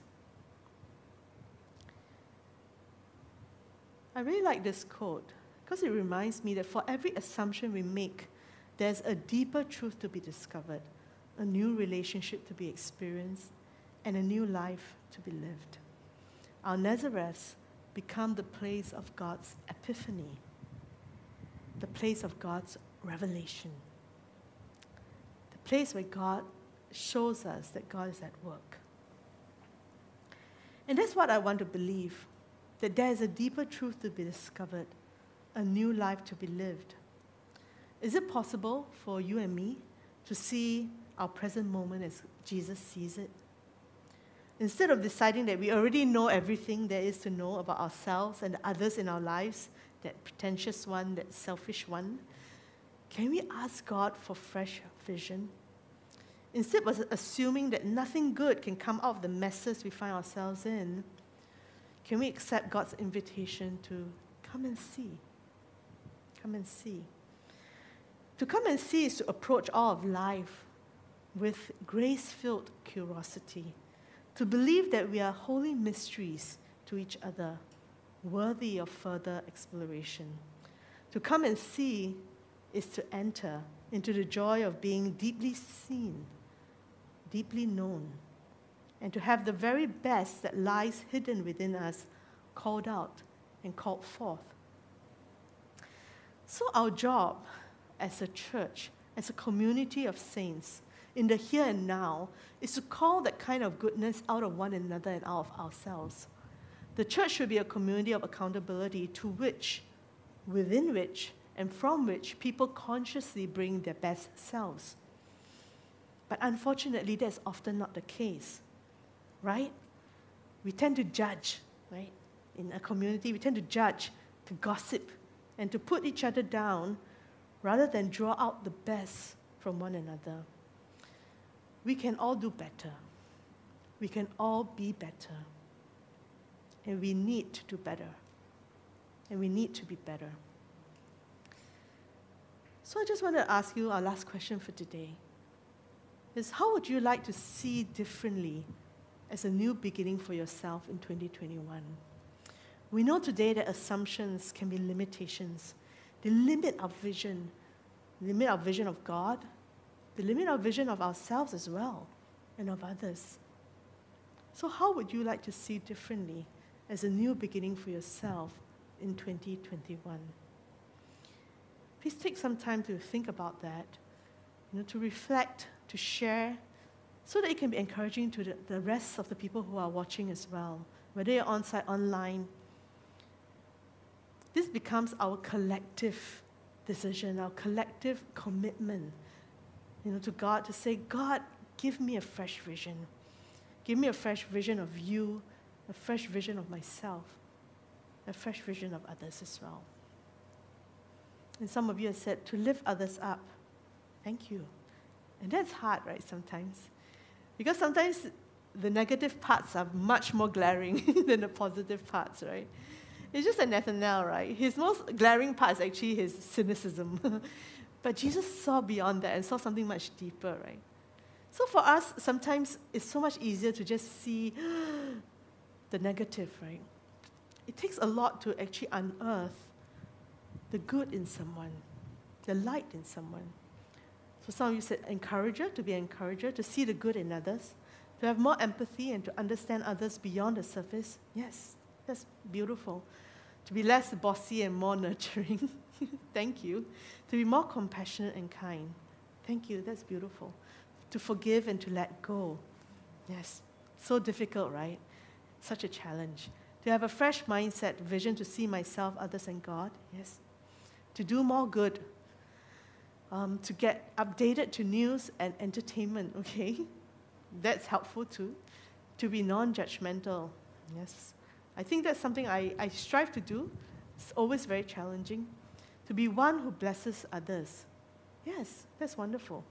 Speaker 6: I really like this quote because it reminds me that for every assumption we make, there's a deeper truth to be discovered, a new relationship to be experienced, and a new life to be lived. Our Nazareths become the place of God's epiphany, the place of God's revelation, the place where God shows us that God is at work. And that's what I want to believe, that there is a deeper truth to be discovered, a new life to be lived. Is it possible for you and me to see our present moment as Jesus sees it? Instead of deciding that we already know everything there is to know about ourselves and the others in our lives, that pretentious one, that selfish one, can we ask God for fresh vision? Instead of assuming that nothing good can come out of the messes we find ourselves in, can we accept God's invitation to come and see? Come and see. To come and see is to approach all of life with grace-filled curiosity, to believe that we are holy mysteries to each other, worthy of further exploration. To come and see is to enter into the joy of being deeply seen, deeply known, and to have the very best that lies hidden within us called out and called forth. So our job as a church, as a community of saints, in the here and now, is to call that kind of goodness out of one another and out of ourselves. The church should be a community of accountability within which and from which people consciously bring their best selves. But unfortunately, that's often not the case, right? We tend to judge, right? In a community, we tend to judge, to gossip, and to put each other down rather than draw out the best from one another. We can all do better. We can all be better. And we need to do better. And we need to be better. So I just want to ask you our last question for today is, how would you like to see differently as a new beginning for yourself in 2021? We know today that assumptions can be limitations. They limit our vision of God, they limit our vision of ourselves as well, and of others. So how would you like to see differently as a new beginning for yourself in 2021? Please take some time to think about that, to reflect, to share, so that it can be encouraging to the rest of the people who are watching as well, whether you're on-site, online. This becomes our collective decision, our collective commitment, to God, to say, God, give me a fresh vision. Give me a fresh vision of you, a fresh vision of myself, a fresh vision of others as well. And some of you have said, to lift others up. Thank you. And that's hard, right, sometimes? Because sometimes the negative parts are much more glaring than the positive parts, right? It's just like Nathanael, right? His most glaring part is actually his cynicism. But Jesus saw beyond that and saw something much deeper, right? So for us, sometimes it's so much easier to just see the negative, right? It takes a lot to actually unearth the good in someone, the light in someone. So some of you said encourager, to be an encourager, to see the good in others, to have more empathy and to understand others beyond the surface. Yes, that's beautiful. To be less bossy and more nurturing. Thank you. To be more compassionate and kind. Thank you, that's beautiful. To forgive and to let go. Yes, so difficult, right? Such a challenge. To have a fresh mindset, vision to see myself, others, and God. Yes. To do more good. To get updated to news and entertainment, okay? That's helpful too. To be non-judgmental. Yes. I think that's something I strive to do. It's always very challenging. To be one who blesses others. Yes, that's wonderful.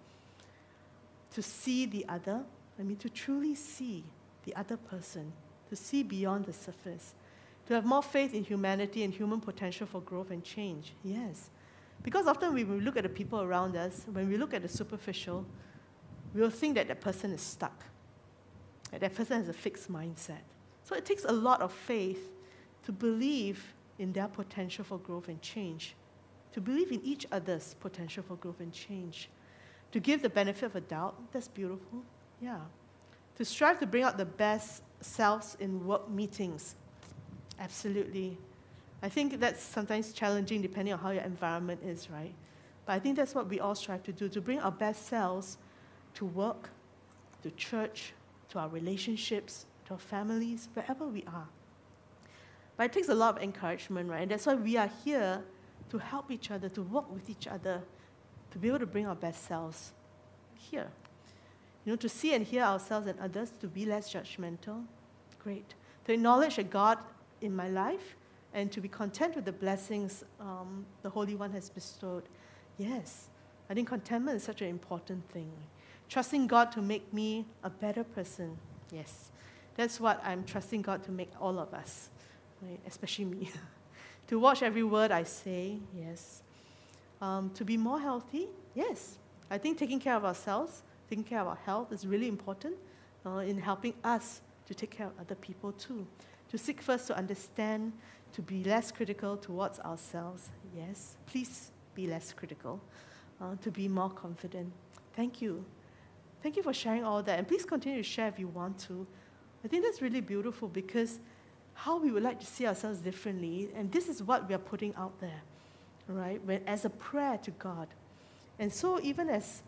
Speaker 6: To see the other, to truly see the other person, to see beyond the surface, to have more faith in humanity and human potential for growth and change. Yes. Because often when we look at the people around us, when we look at the superficial, we'll think that person is stuck, that person has a fixed mindset. So it takes a lot of faith to believe in their potential for growth and change, to believe in each other's potential for growth and change, to give the benefit of a doubt. That's beautiful. Yeah. To strive to bring out the best selves in work meetings. Absolutely. I think that's sometimes challenging depending on how your environment is, right? But I think that's what we all strive to do, to bring our best selves to work, to church, to our relationships, to our families, wherever we are. But it takes a lot of encouragement, right? And that's why we are here to help each other, to work with each other, to be able to bring our best selves here. To see and hear ourselves and others, to be less judgmental. Great. To acknowledge a God in my life and to be content with the blessings the Holy One has bestowed. Yes, I think contentment is such an important thing. Trusting God to make me a better person. Yes, that's what I'm trusting God to make all of us, right? Especially me. To watch every word I say. Yes. To be more healthy. Yes, I think taking care of ourselves, taking care of our health is really important in helping us to take care of other people too. To seek first to understand, to be less critical towards ourselves. Yes, please be less critical. To be more confident. Thank you. Thank you for sharing all that. And please continue to share if you want to. I think that's really beautiful because how we would like to see ourselves differently, and this is what we are putting out there, right? As a prayer to God. And so even as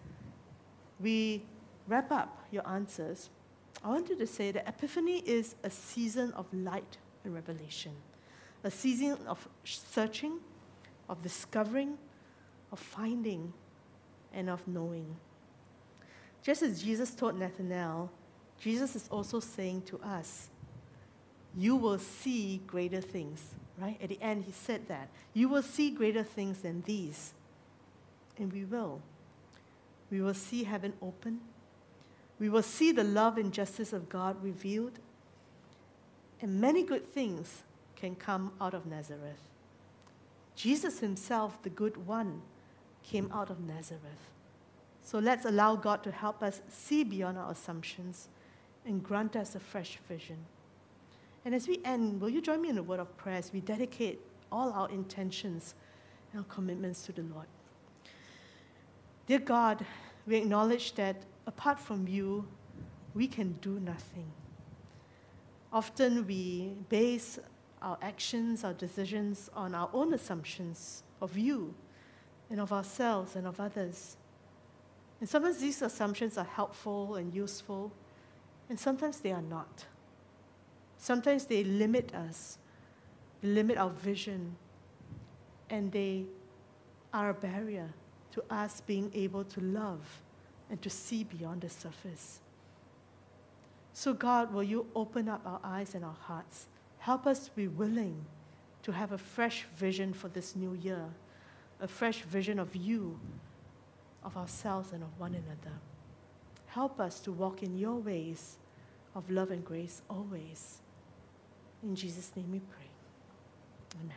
Speaker 6: we wrap up your answers, I wanted to say that Epiphany is a season of light and revelation, a season of searching, of discovering, of finding, and of knowing. Just as Jesus told Nathanael, Jesus is also saying to us, you will see greater things, right? At the end, he said that. You will see greater things than these. And we will. We will see heaven open. We will see the love and justice of God revealed. And many good things can come out of Nazareth. Jesus himself, the good one, came out of Nazareth. So let's allow God to help us see beyond our assumptions and grant us a fresh vision. And as we end, will you join me in a word of prayer as we dedicate all our intentions and our commitments to the Lord? Dear God, we acknowledge that apart from you, we can do nothing. Often we base our actions, our decisions on our own assumptions of you and of ourselves and of others. And sometimes these assumptions are helpful and useful, and sometimes they are not. Sometimes they limit us, they limit our vision, and they are a barrier to us being able to love and to see beyond the surface. So God, will you open up our eyes and our hearts? Help us to be willing to have a fresh vision for this new year, a fresh vision of you, of ourselves, and of one another. Help us to walk in your ways of love and grace always. In Jesus' name we pray. Amen.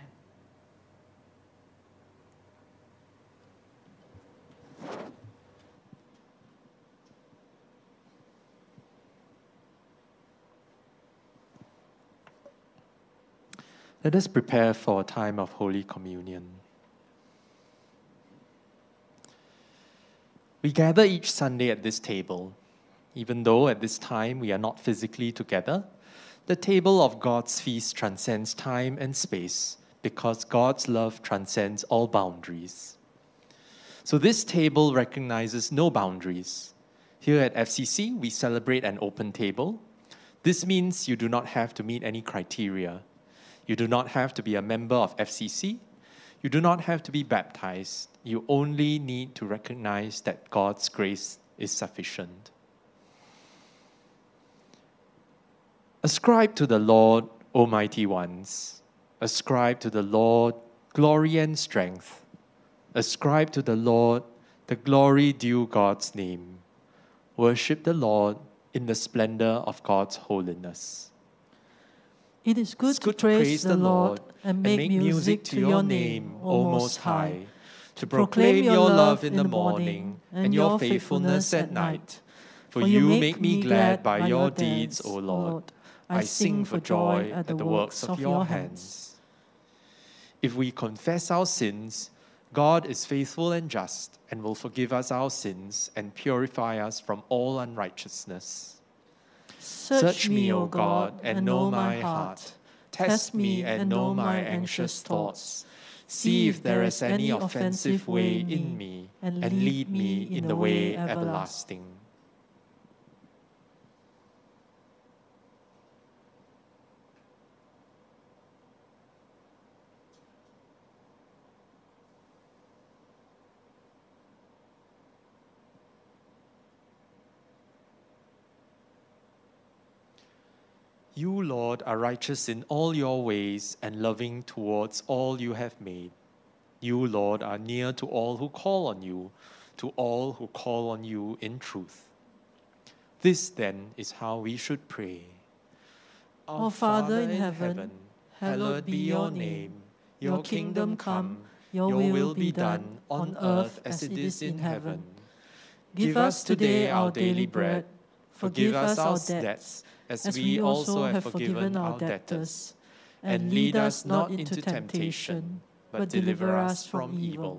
Speaker 7: Let us prepare for a time of Holy Communion. We gather each Sunday at this table. Even though at this time we are not physically together, the table of God's feast transcends time and space because God's love transcends all boundaries. So this table recognizes no boundaries. Here at FCC, we celebrate an open table. This means you do not have to meet any criteria. You do not have to be a member of FCC. You do not have to be baptized. You only need to recognize that God's grace is sufficient. Ascribe to the Lord, O mighty ones. Ascribe to the Lord glory and strength. Ascribe to the Lord the glory due God's name. Worship the Lord in the splendor of God's holiness.
Speaker 1: It is good to praise the Lord and make music to your name, O Most High,
Speaker 7: to proclaim your love in the morning and your faithfulness at night. For you make me glad by your deeds, O Lord. I sing for joy at the works of your hands. If we confess our sins, God is faithful and just and will forgive us our sins and purify us from all unrighteousness.
Speaker 1: Search me, O God, and know my heart. Test me and know my anxious thoughts.
Speaker 7: See if there is any offensive way in me, and lead me in the way everlasting. You, Lord, are righteous in all your ways and loving towards all you have made. You, Lord, are near to all who call on you, to all who call on you in truth. This, then, is how we should pray.
Speaker 1: Our Father in heaven,
Speaker 7: hallowed be your name. Your kingdom come, your will be done on earth as it is in heaven. Give us today our daily bread. Forgive us our debts, as we also have forgiven our debtors. And lead us not into temptation, but deliver us from evil.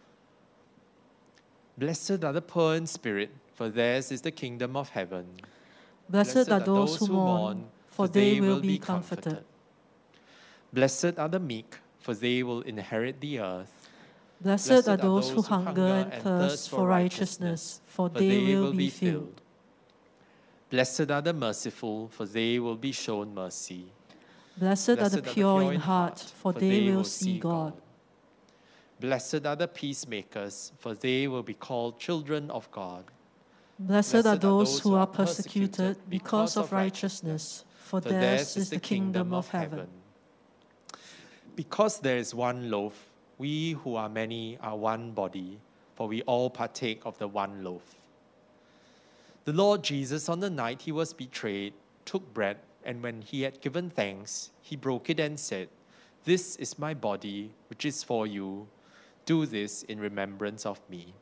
Speaker 7: Blessed are the poor in spirit, for theirs is the kingdom of heaven.
Speaker 1: Blessed are those who mourn, for they will be comforted.
Speaker 7: Blessed are the meek, for they will inherit the earth.
Speaker 1: Blessed are those who hunger and thirst for righteousness, for they will be filled.
Speaker 7: Blessed are the merciful, for they will be shown mercy.
Speaker 1: Blessed are the pure in heart, for they will see God.
Speaker 7: Blessed are the peacemakers, for they will be called children of God.
Speaker 1: Blessed are those who are persecuted because of righteousness, for theirs is the kingdom of heaven.
Speaker 7: Because there is one loaf, we who are many are one body, for we all partake of the one loaf. The Lord Jesus, on the night he was betrayed, took bread, and when he had given thanks, he broke it and said, "This is my body, which is for you. Do this in remembrance of me."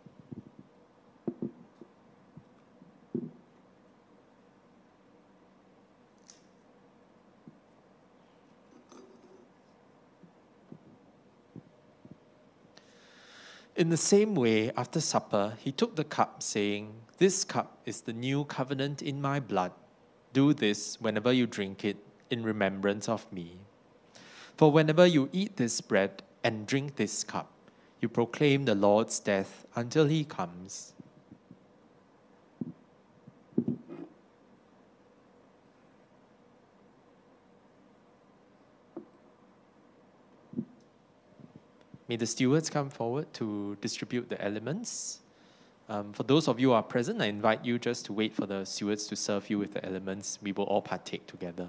Speaker 7: In the same way, after supper, he took the cup, saying, "This cup is the new covenant in my blood. Do this whenever you drink it in remembrance of me. For whenever you eat this bread and drink this cup, you proclaim the Lord's death until he comes." May the stewards come forward to distribute the elements. For those of you who are present, I invite you just to wait for the stewards to serve you with the elements. We will all partake together.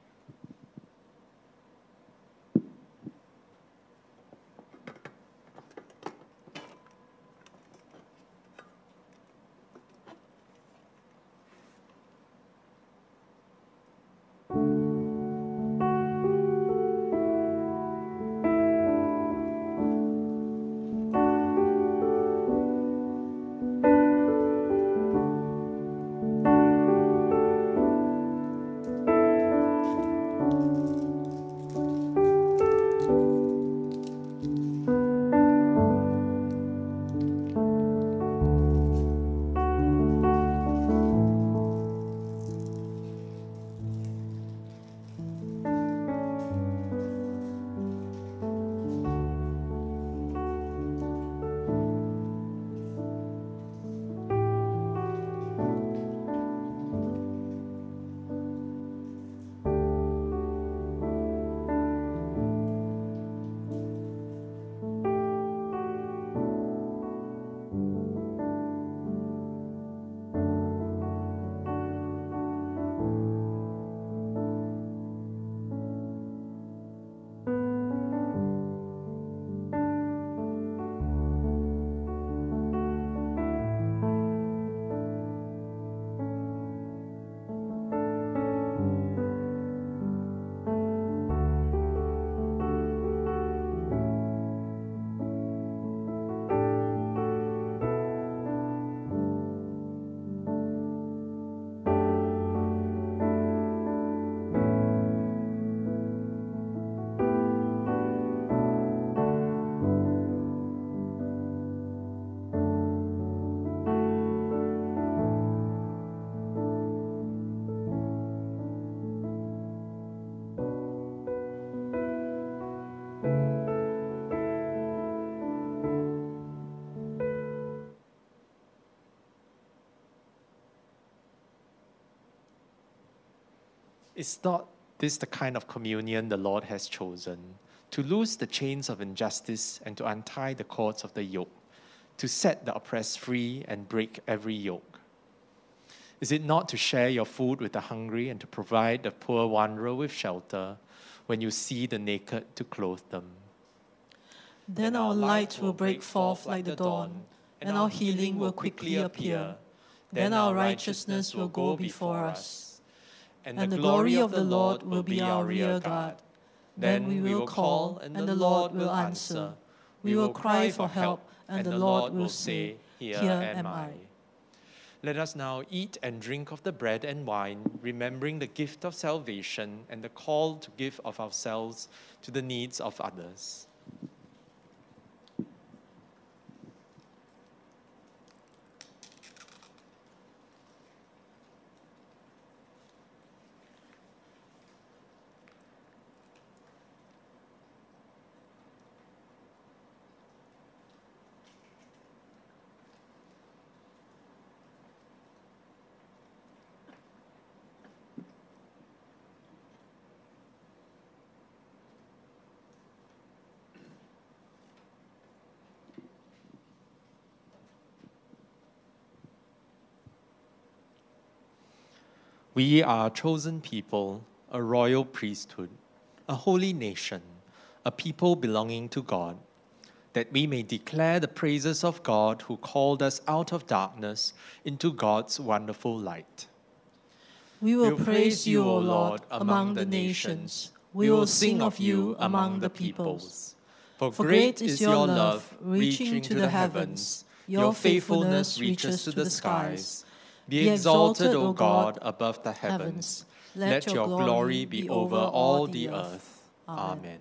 Speaker 7: Is not this the kind of communion the Lord has chosen? To loose the chains of injustice and to untie the cords of the yoke, to set the oppressed free and break every yoke? Is it not to share your food with the hungry and to provide the poor wanderer with shelter when you see the naked to clothe them?
Speaker 1: Then our light will break forth like the dawn, and our healing will quickly appear. Then our righteousness will go before us, and the glory of the Lord will be our rear guard. Then we will call, and the Lord will answer. We will cry for help, and the Lord will say, "Here am I."
Speaker 7: Let us now eat and drink of the bread and wine, remembering the gift of salvation and the call to give of ourselves to the needs of others. We are a chosen people, a royal priesthood, a holy nation, a people belonging to God, that we may declare the praises of God who called us out of darkness into God's wonderful light.
Speaker 1: We will praise you, O Lord, among the nations. We will sing of you among the peoples.
Speaker 7: For great is your love, reaching to the heavens. Your faithfulness reaches to the skies. Be exalted, O God, above the heavens. Let your glory be over all the earth. Amen.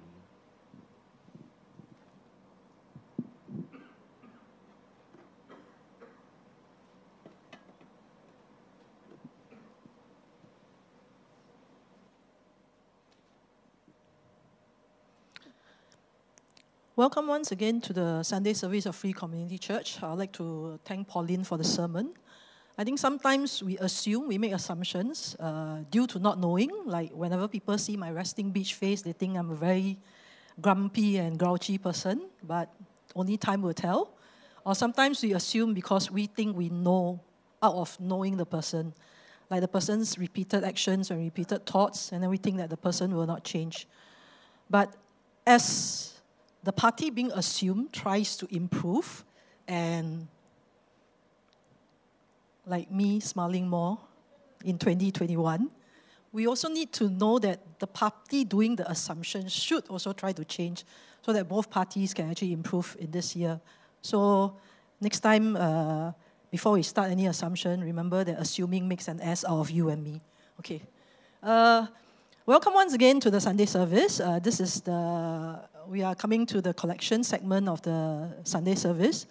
Speaker 1: Welcome once again to the Sunday service of Free Community Church. I'd like to thank Pauline for the sermon. I think sometimes we make assumptions due to not knowing. Like whenever people see my resting beach face, they think I'm a very grumpy and grouchy person, but only time will tell. Or sometimes we assume because we think we know out of knowing the person, like the person's repeated actions and repeated thoughts, and then we think that the person will not change. But as the party being assumed tries to improve, and like me smiling more in 2021, we also need to know that the party doing the assumption should also try to change so that both parties can actually improve in this year. So next time, before we start any assumption, remember that assuming makes an ass out of you and me. Okay. Welcome once again to the Sunday service. We are coming to the collection segment of the Sunday service.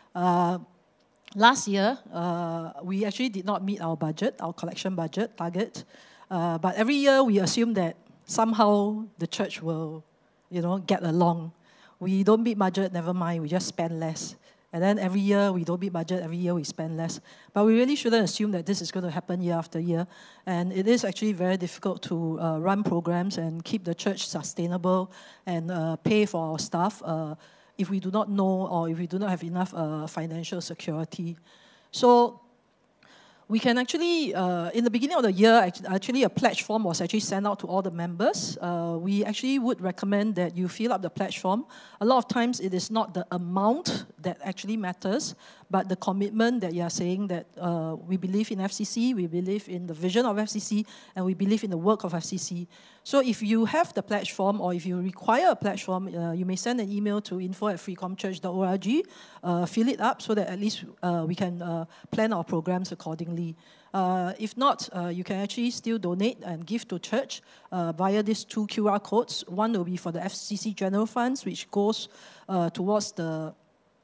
Speaker 1: Last year, we actually did not meet our budget, our collection budget target. But every year we assume that somehow the church will, get along. We don't meet budget, never mind, we just spend less. And then every year we don't meet budget, every year we spend less. But we really shouldn't assume that this is going to happen year after year. And it is actually very difficult to run programs and keep the church sustainable and pay for our staff if we do not know or if we do not have enough financial security. So we can actually, in the beginning of the year, actually a pledge form was actually sent out to all the members. We actually would recommend that you fill up the pledge form. A lot of times it is not the amount that actually matters, but the commitment that you are saying that we believe in FCC, we believe in the vision of FCC, and we believe in the work of FCC. So if you have the pledge form or if you require a pledge form, you may send an email to info@freecomchurch.org, fill it up so that at least we can plan our programs accordingly. If not, you can actually still donate and give to church via these 2 QR codes. One will be for the FCC General Funds, which goes towards the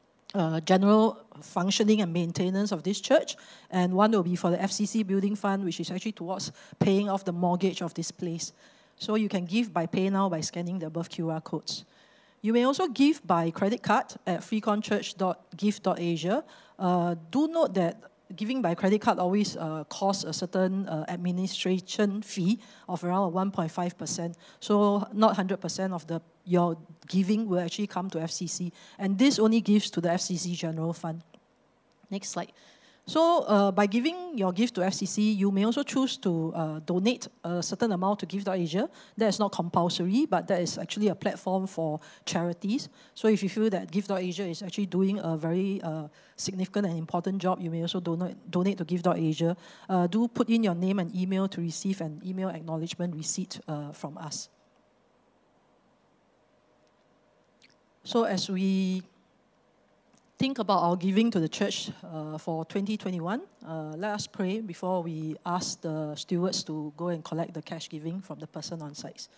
Speaker 1: general functioning and maintenance of this church, and one will be for the FCC Building Fund, which is actually towards paying off the mortgage of this place. So you can give by PayNow by scanning the above QR codes. You may also give by credit card at freeconchurch.give.asia. Do note that giving by credit card always costs a certain administration fee of around 1.5%. So not 100% of your giving will actually come to FCC. And this only gives to the FCC General Fund. Next slide. So by giving your gift to FCC, you may also choose to donate a certain amount to Give.Asia. That is not compulsory, but that is actually a platform for charities. So if you feel that Give.Asia is actually doing a very significant and important job, you may also donate to Give.Asia. Do put in your name and email to receive an email acknowledgement receipt from us. So as we think about our giving to the church for 2021, let us pray before we ask the stewards to go and collect the cash giving from the person on site.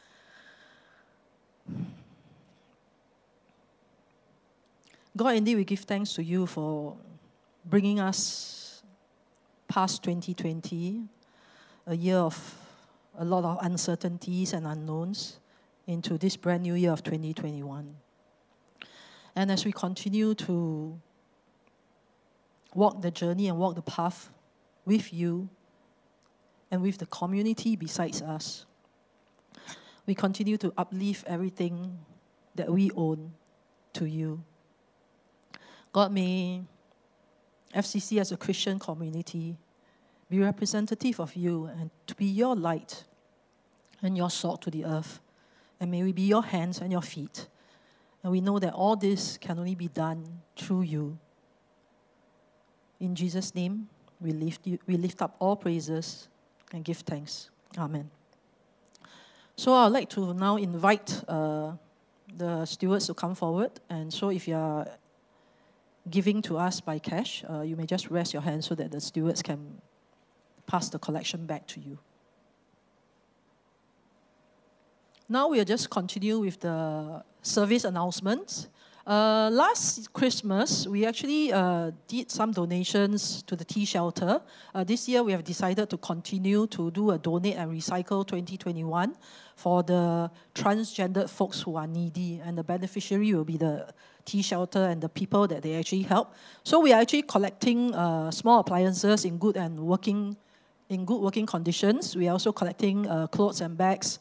Speaker 1: God, indeed, we give thanks to you for bringing us past 2020, a year of a lot of uncertainties and unknowns, into this brand new year of 2021. And as we continue to walk the journey and walk the path with you and with the community besides us, we continue to uplift everything that we own to you. God, may FCC as a Christian community be representative of you, and to be your light and your salt to the earth. And may we be your hands and your feet. And we know that all this can only be done through you. In Jesus' name, we lift up all praises and give thanks. Amen. So I'd like to now invite the stewards to come forward. And so if you are giving to us by cash, you may just rest your hand so that the stewards can pass the collection back to you. Now we'll just continue with the service announcements. Last Christmas, we actually did some donations to the tea shelter. This year, we have decided to continue to do a Donate and Recycle 2021 for the transgendered folks who are needy, and the beneficiary will be the tea shelter and the people that they actually help. So we are actually collecting small appliances in good working conditions. We are also collecting clothes and bags.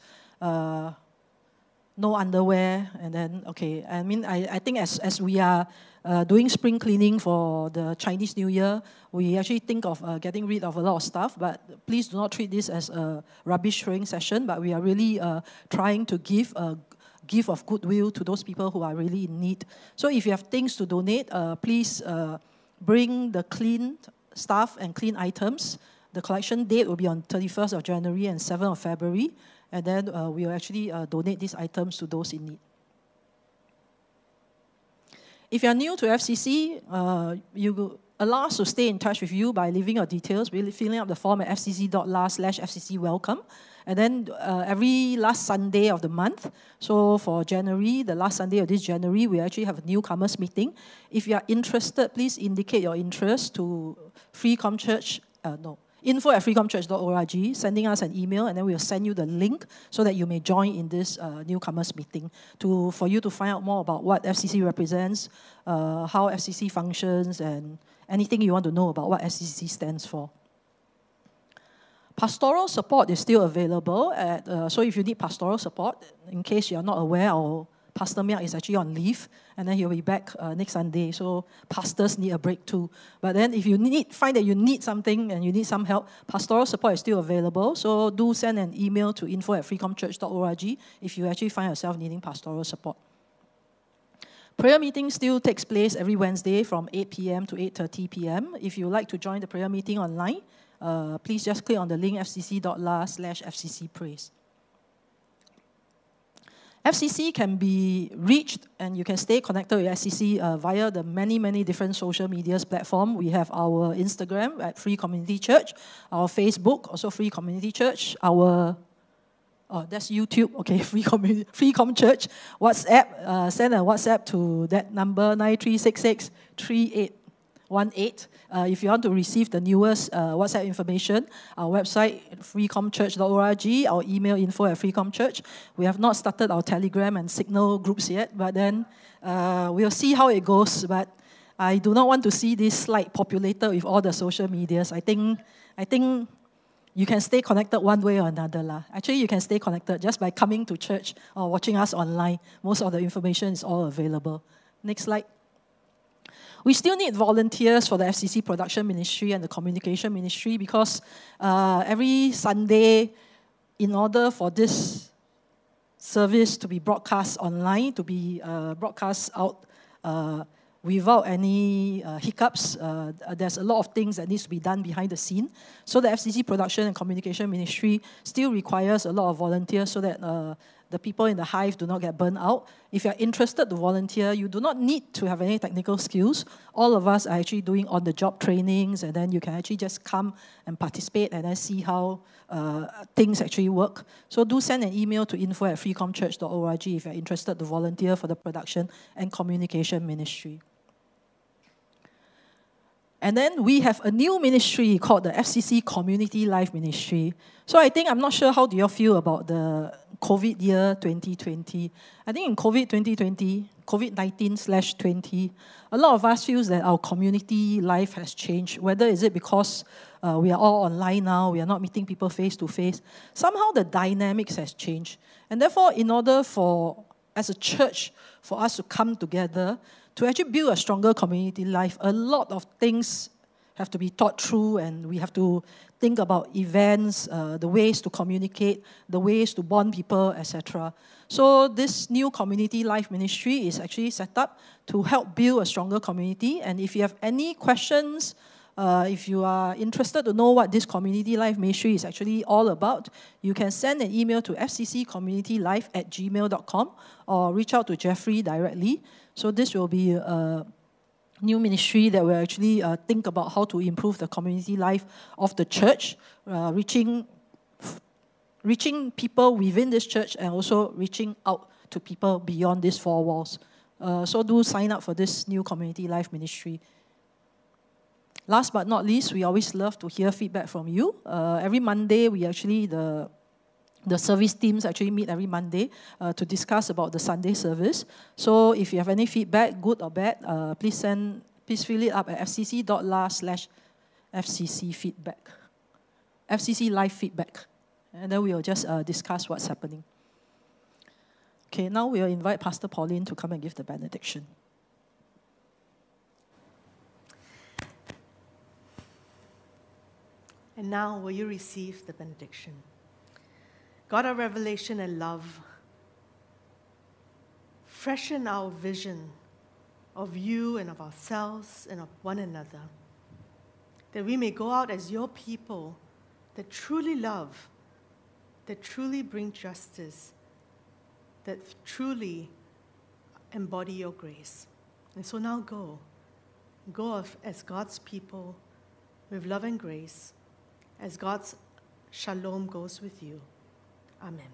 Speaker 1: No underwear, and then, okay, I think as we are doing spring cleaning for the Chinese New Year, we actually think of getting rid of a lot of stuff, but please do not treat this as a rubbish throwing session, but we are really trying to give a gift of goodwill to those people who are really in need. So if you have things to donate, please bring the clean stuff and clean items. The collection date will be on 31st of January and 7th of February. And then we will actually donate these items to those in need. If you are new to FCC, you allow us to stay in touch with you by leaving your details, filling up the form at fcc.la/fccwelcome. And then every last Sunday of the month, so for January, the last Sunday of this January, we actually have a newcomers meeting. If you are interested, please indicate your interest to info@freecomchurch.org, sending us an email, and then we'll send you the link so that you may join in this newcomers meeting for you to find out more about what FCC represents, how FCC functions, and anything you want to know about what FCC stands for. Pastoral support is still available. So if you need pastoral support, in case you're not aware, our Pastor Miak is actually on leave, and then he'll be back next Sunday. So pastors need a break too. But then if you find that you need something and you need some help, pastoral support is still available. So do send an email to info@freecomchurch.org if you actually find yourself needing pastoral support. Prayer meeting still takes place every Wednesday from 8 p.m. to 8:30 p.m. If you would like to join the prayer meeting online, please just click on the link fcc.la/fccpraise. FCC can be reached, and you can stay connected with FCC via the many different social media platforms. We have our Instagram at Free Community Church, our Facebook, also Free Community Church, that's YouTube, okay, Free Com Church, WhatsApp, send a WhatsApp to that number, 93663818. If you want to receive the newest WhatsApp information, our website, freecomchurch.org, our email info@freecomchurch. We have not started our Telegram and Signal groups yet, but then we'll see how it goes. But I do not want to see this slide populated with all the social medias. I think you can stay connected one way or another. Actually, you can stay connected just by coming to church or watching us online. Most of the information is all available. Next slide. We still need volunteers for the FCC production ministry and the communication ministry, because every Sunday, in order for this service to be broadcast online, to be broadcast out without any hiccups, there's a lot of things that needs to be done behind the scene. So the FCC production and communication ministry still requires a lot of volunteers so that the people in the hive do not get burnt out. If you're interested to volunteer, you do not need to have any technical skills. All of us are actually doing on-the-job trainings, and then you can actually just come and participate and then see how things actually work. So do send an email to info@freecomchurch.org if you're interested to volunteer for the production and communication ministry. And then we have a new ministry called the FCC Community Life Ministry. So I'm not sure how do you all feel about the COVID year 2020. I think in COVID-19/20, a lot of us feels that our community life has changed. Whether is it because we are all online now, we are not meeting people face to face. Somehow the dynamics has changed. And therefore, in order as a church, for us to come together, to actually build a stronger community life, a lot of things have to be thought through, and we have to think about events, the ways to communicate, the ways to bond people, etc. So this new community life ministry is actually set up to help build a stronger community. And if you have any questions, if you are interested to know what this community life ministry is actually all about, you can send an email to fccommunitylife@gmail.com or reach out to Jeffrey directly. So this will be a new ministry that will actually think about how to improve the community life of the church, reaching people within this church and also reaching out to people beyond these four walls. So do sign up for this new community life ministry. Last but not least, we always love to hear feedback from you. Every Monday, we actually, the service teams actually meet every Monday to discuss about the Sunday service. So if you have any feedback, good or bad, please fill it up at fcc.la/FCC feedback. FCC live feedback. And then we will just discuss what's happening. Okay, now we will invite Pastor Pauline to come and give the benediction.
Speaker 6: And now will you receive the benediction? God of revelation and love, freshen our vision of you and of ourselves and of one another, that we may go out as your people that truly love, that truly bring justice, that truly embody your grace. And so now go as God's people with love and grace, as God's shalom goes with you. Amen.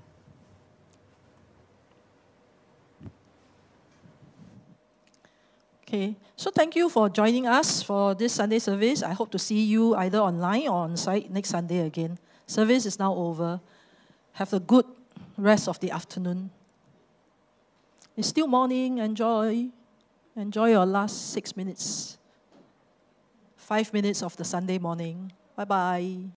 Speaker 1: Okay, so thank you for joining us for this Sunday service. I hope to see you either online or on site next Sunday again. Service is now over. Have a good rest of the afternoon. It's still morning. Enjoy your last 6 minutes. 5 minutes of the Sunday morning. Bye-bye.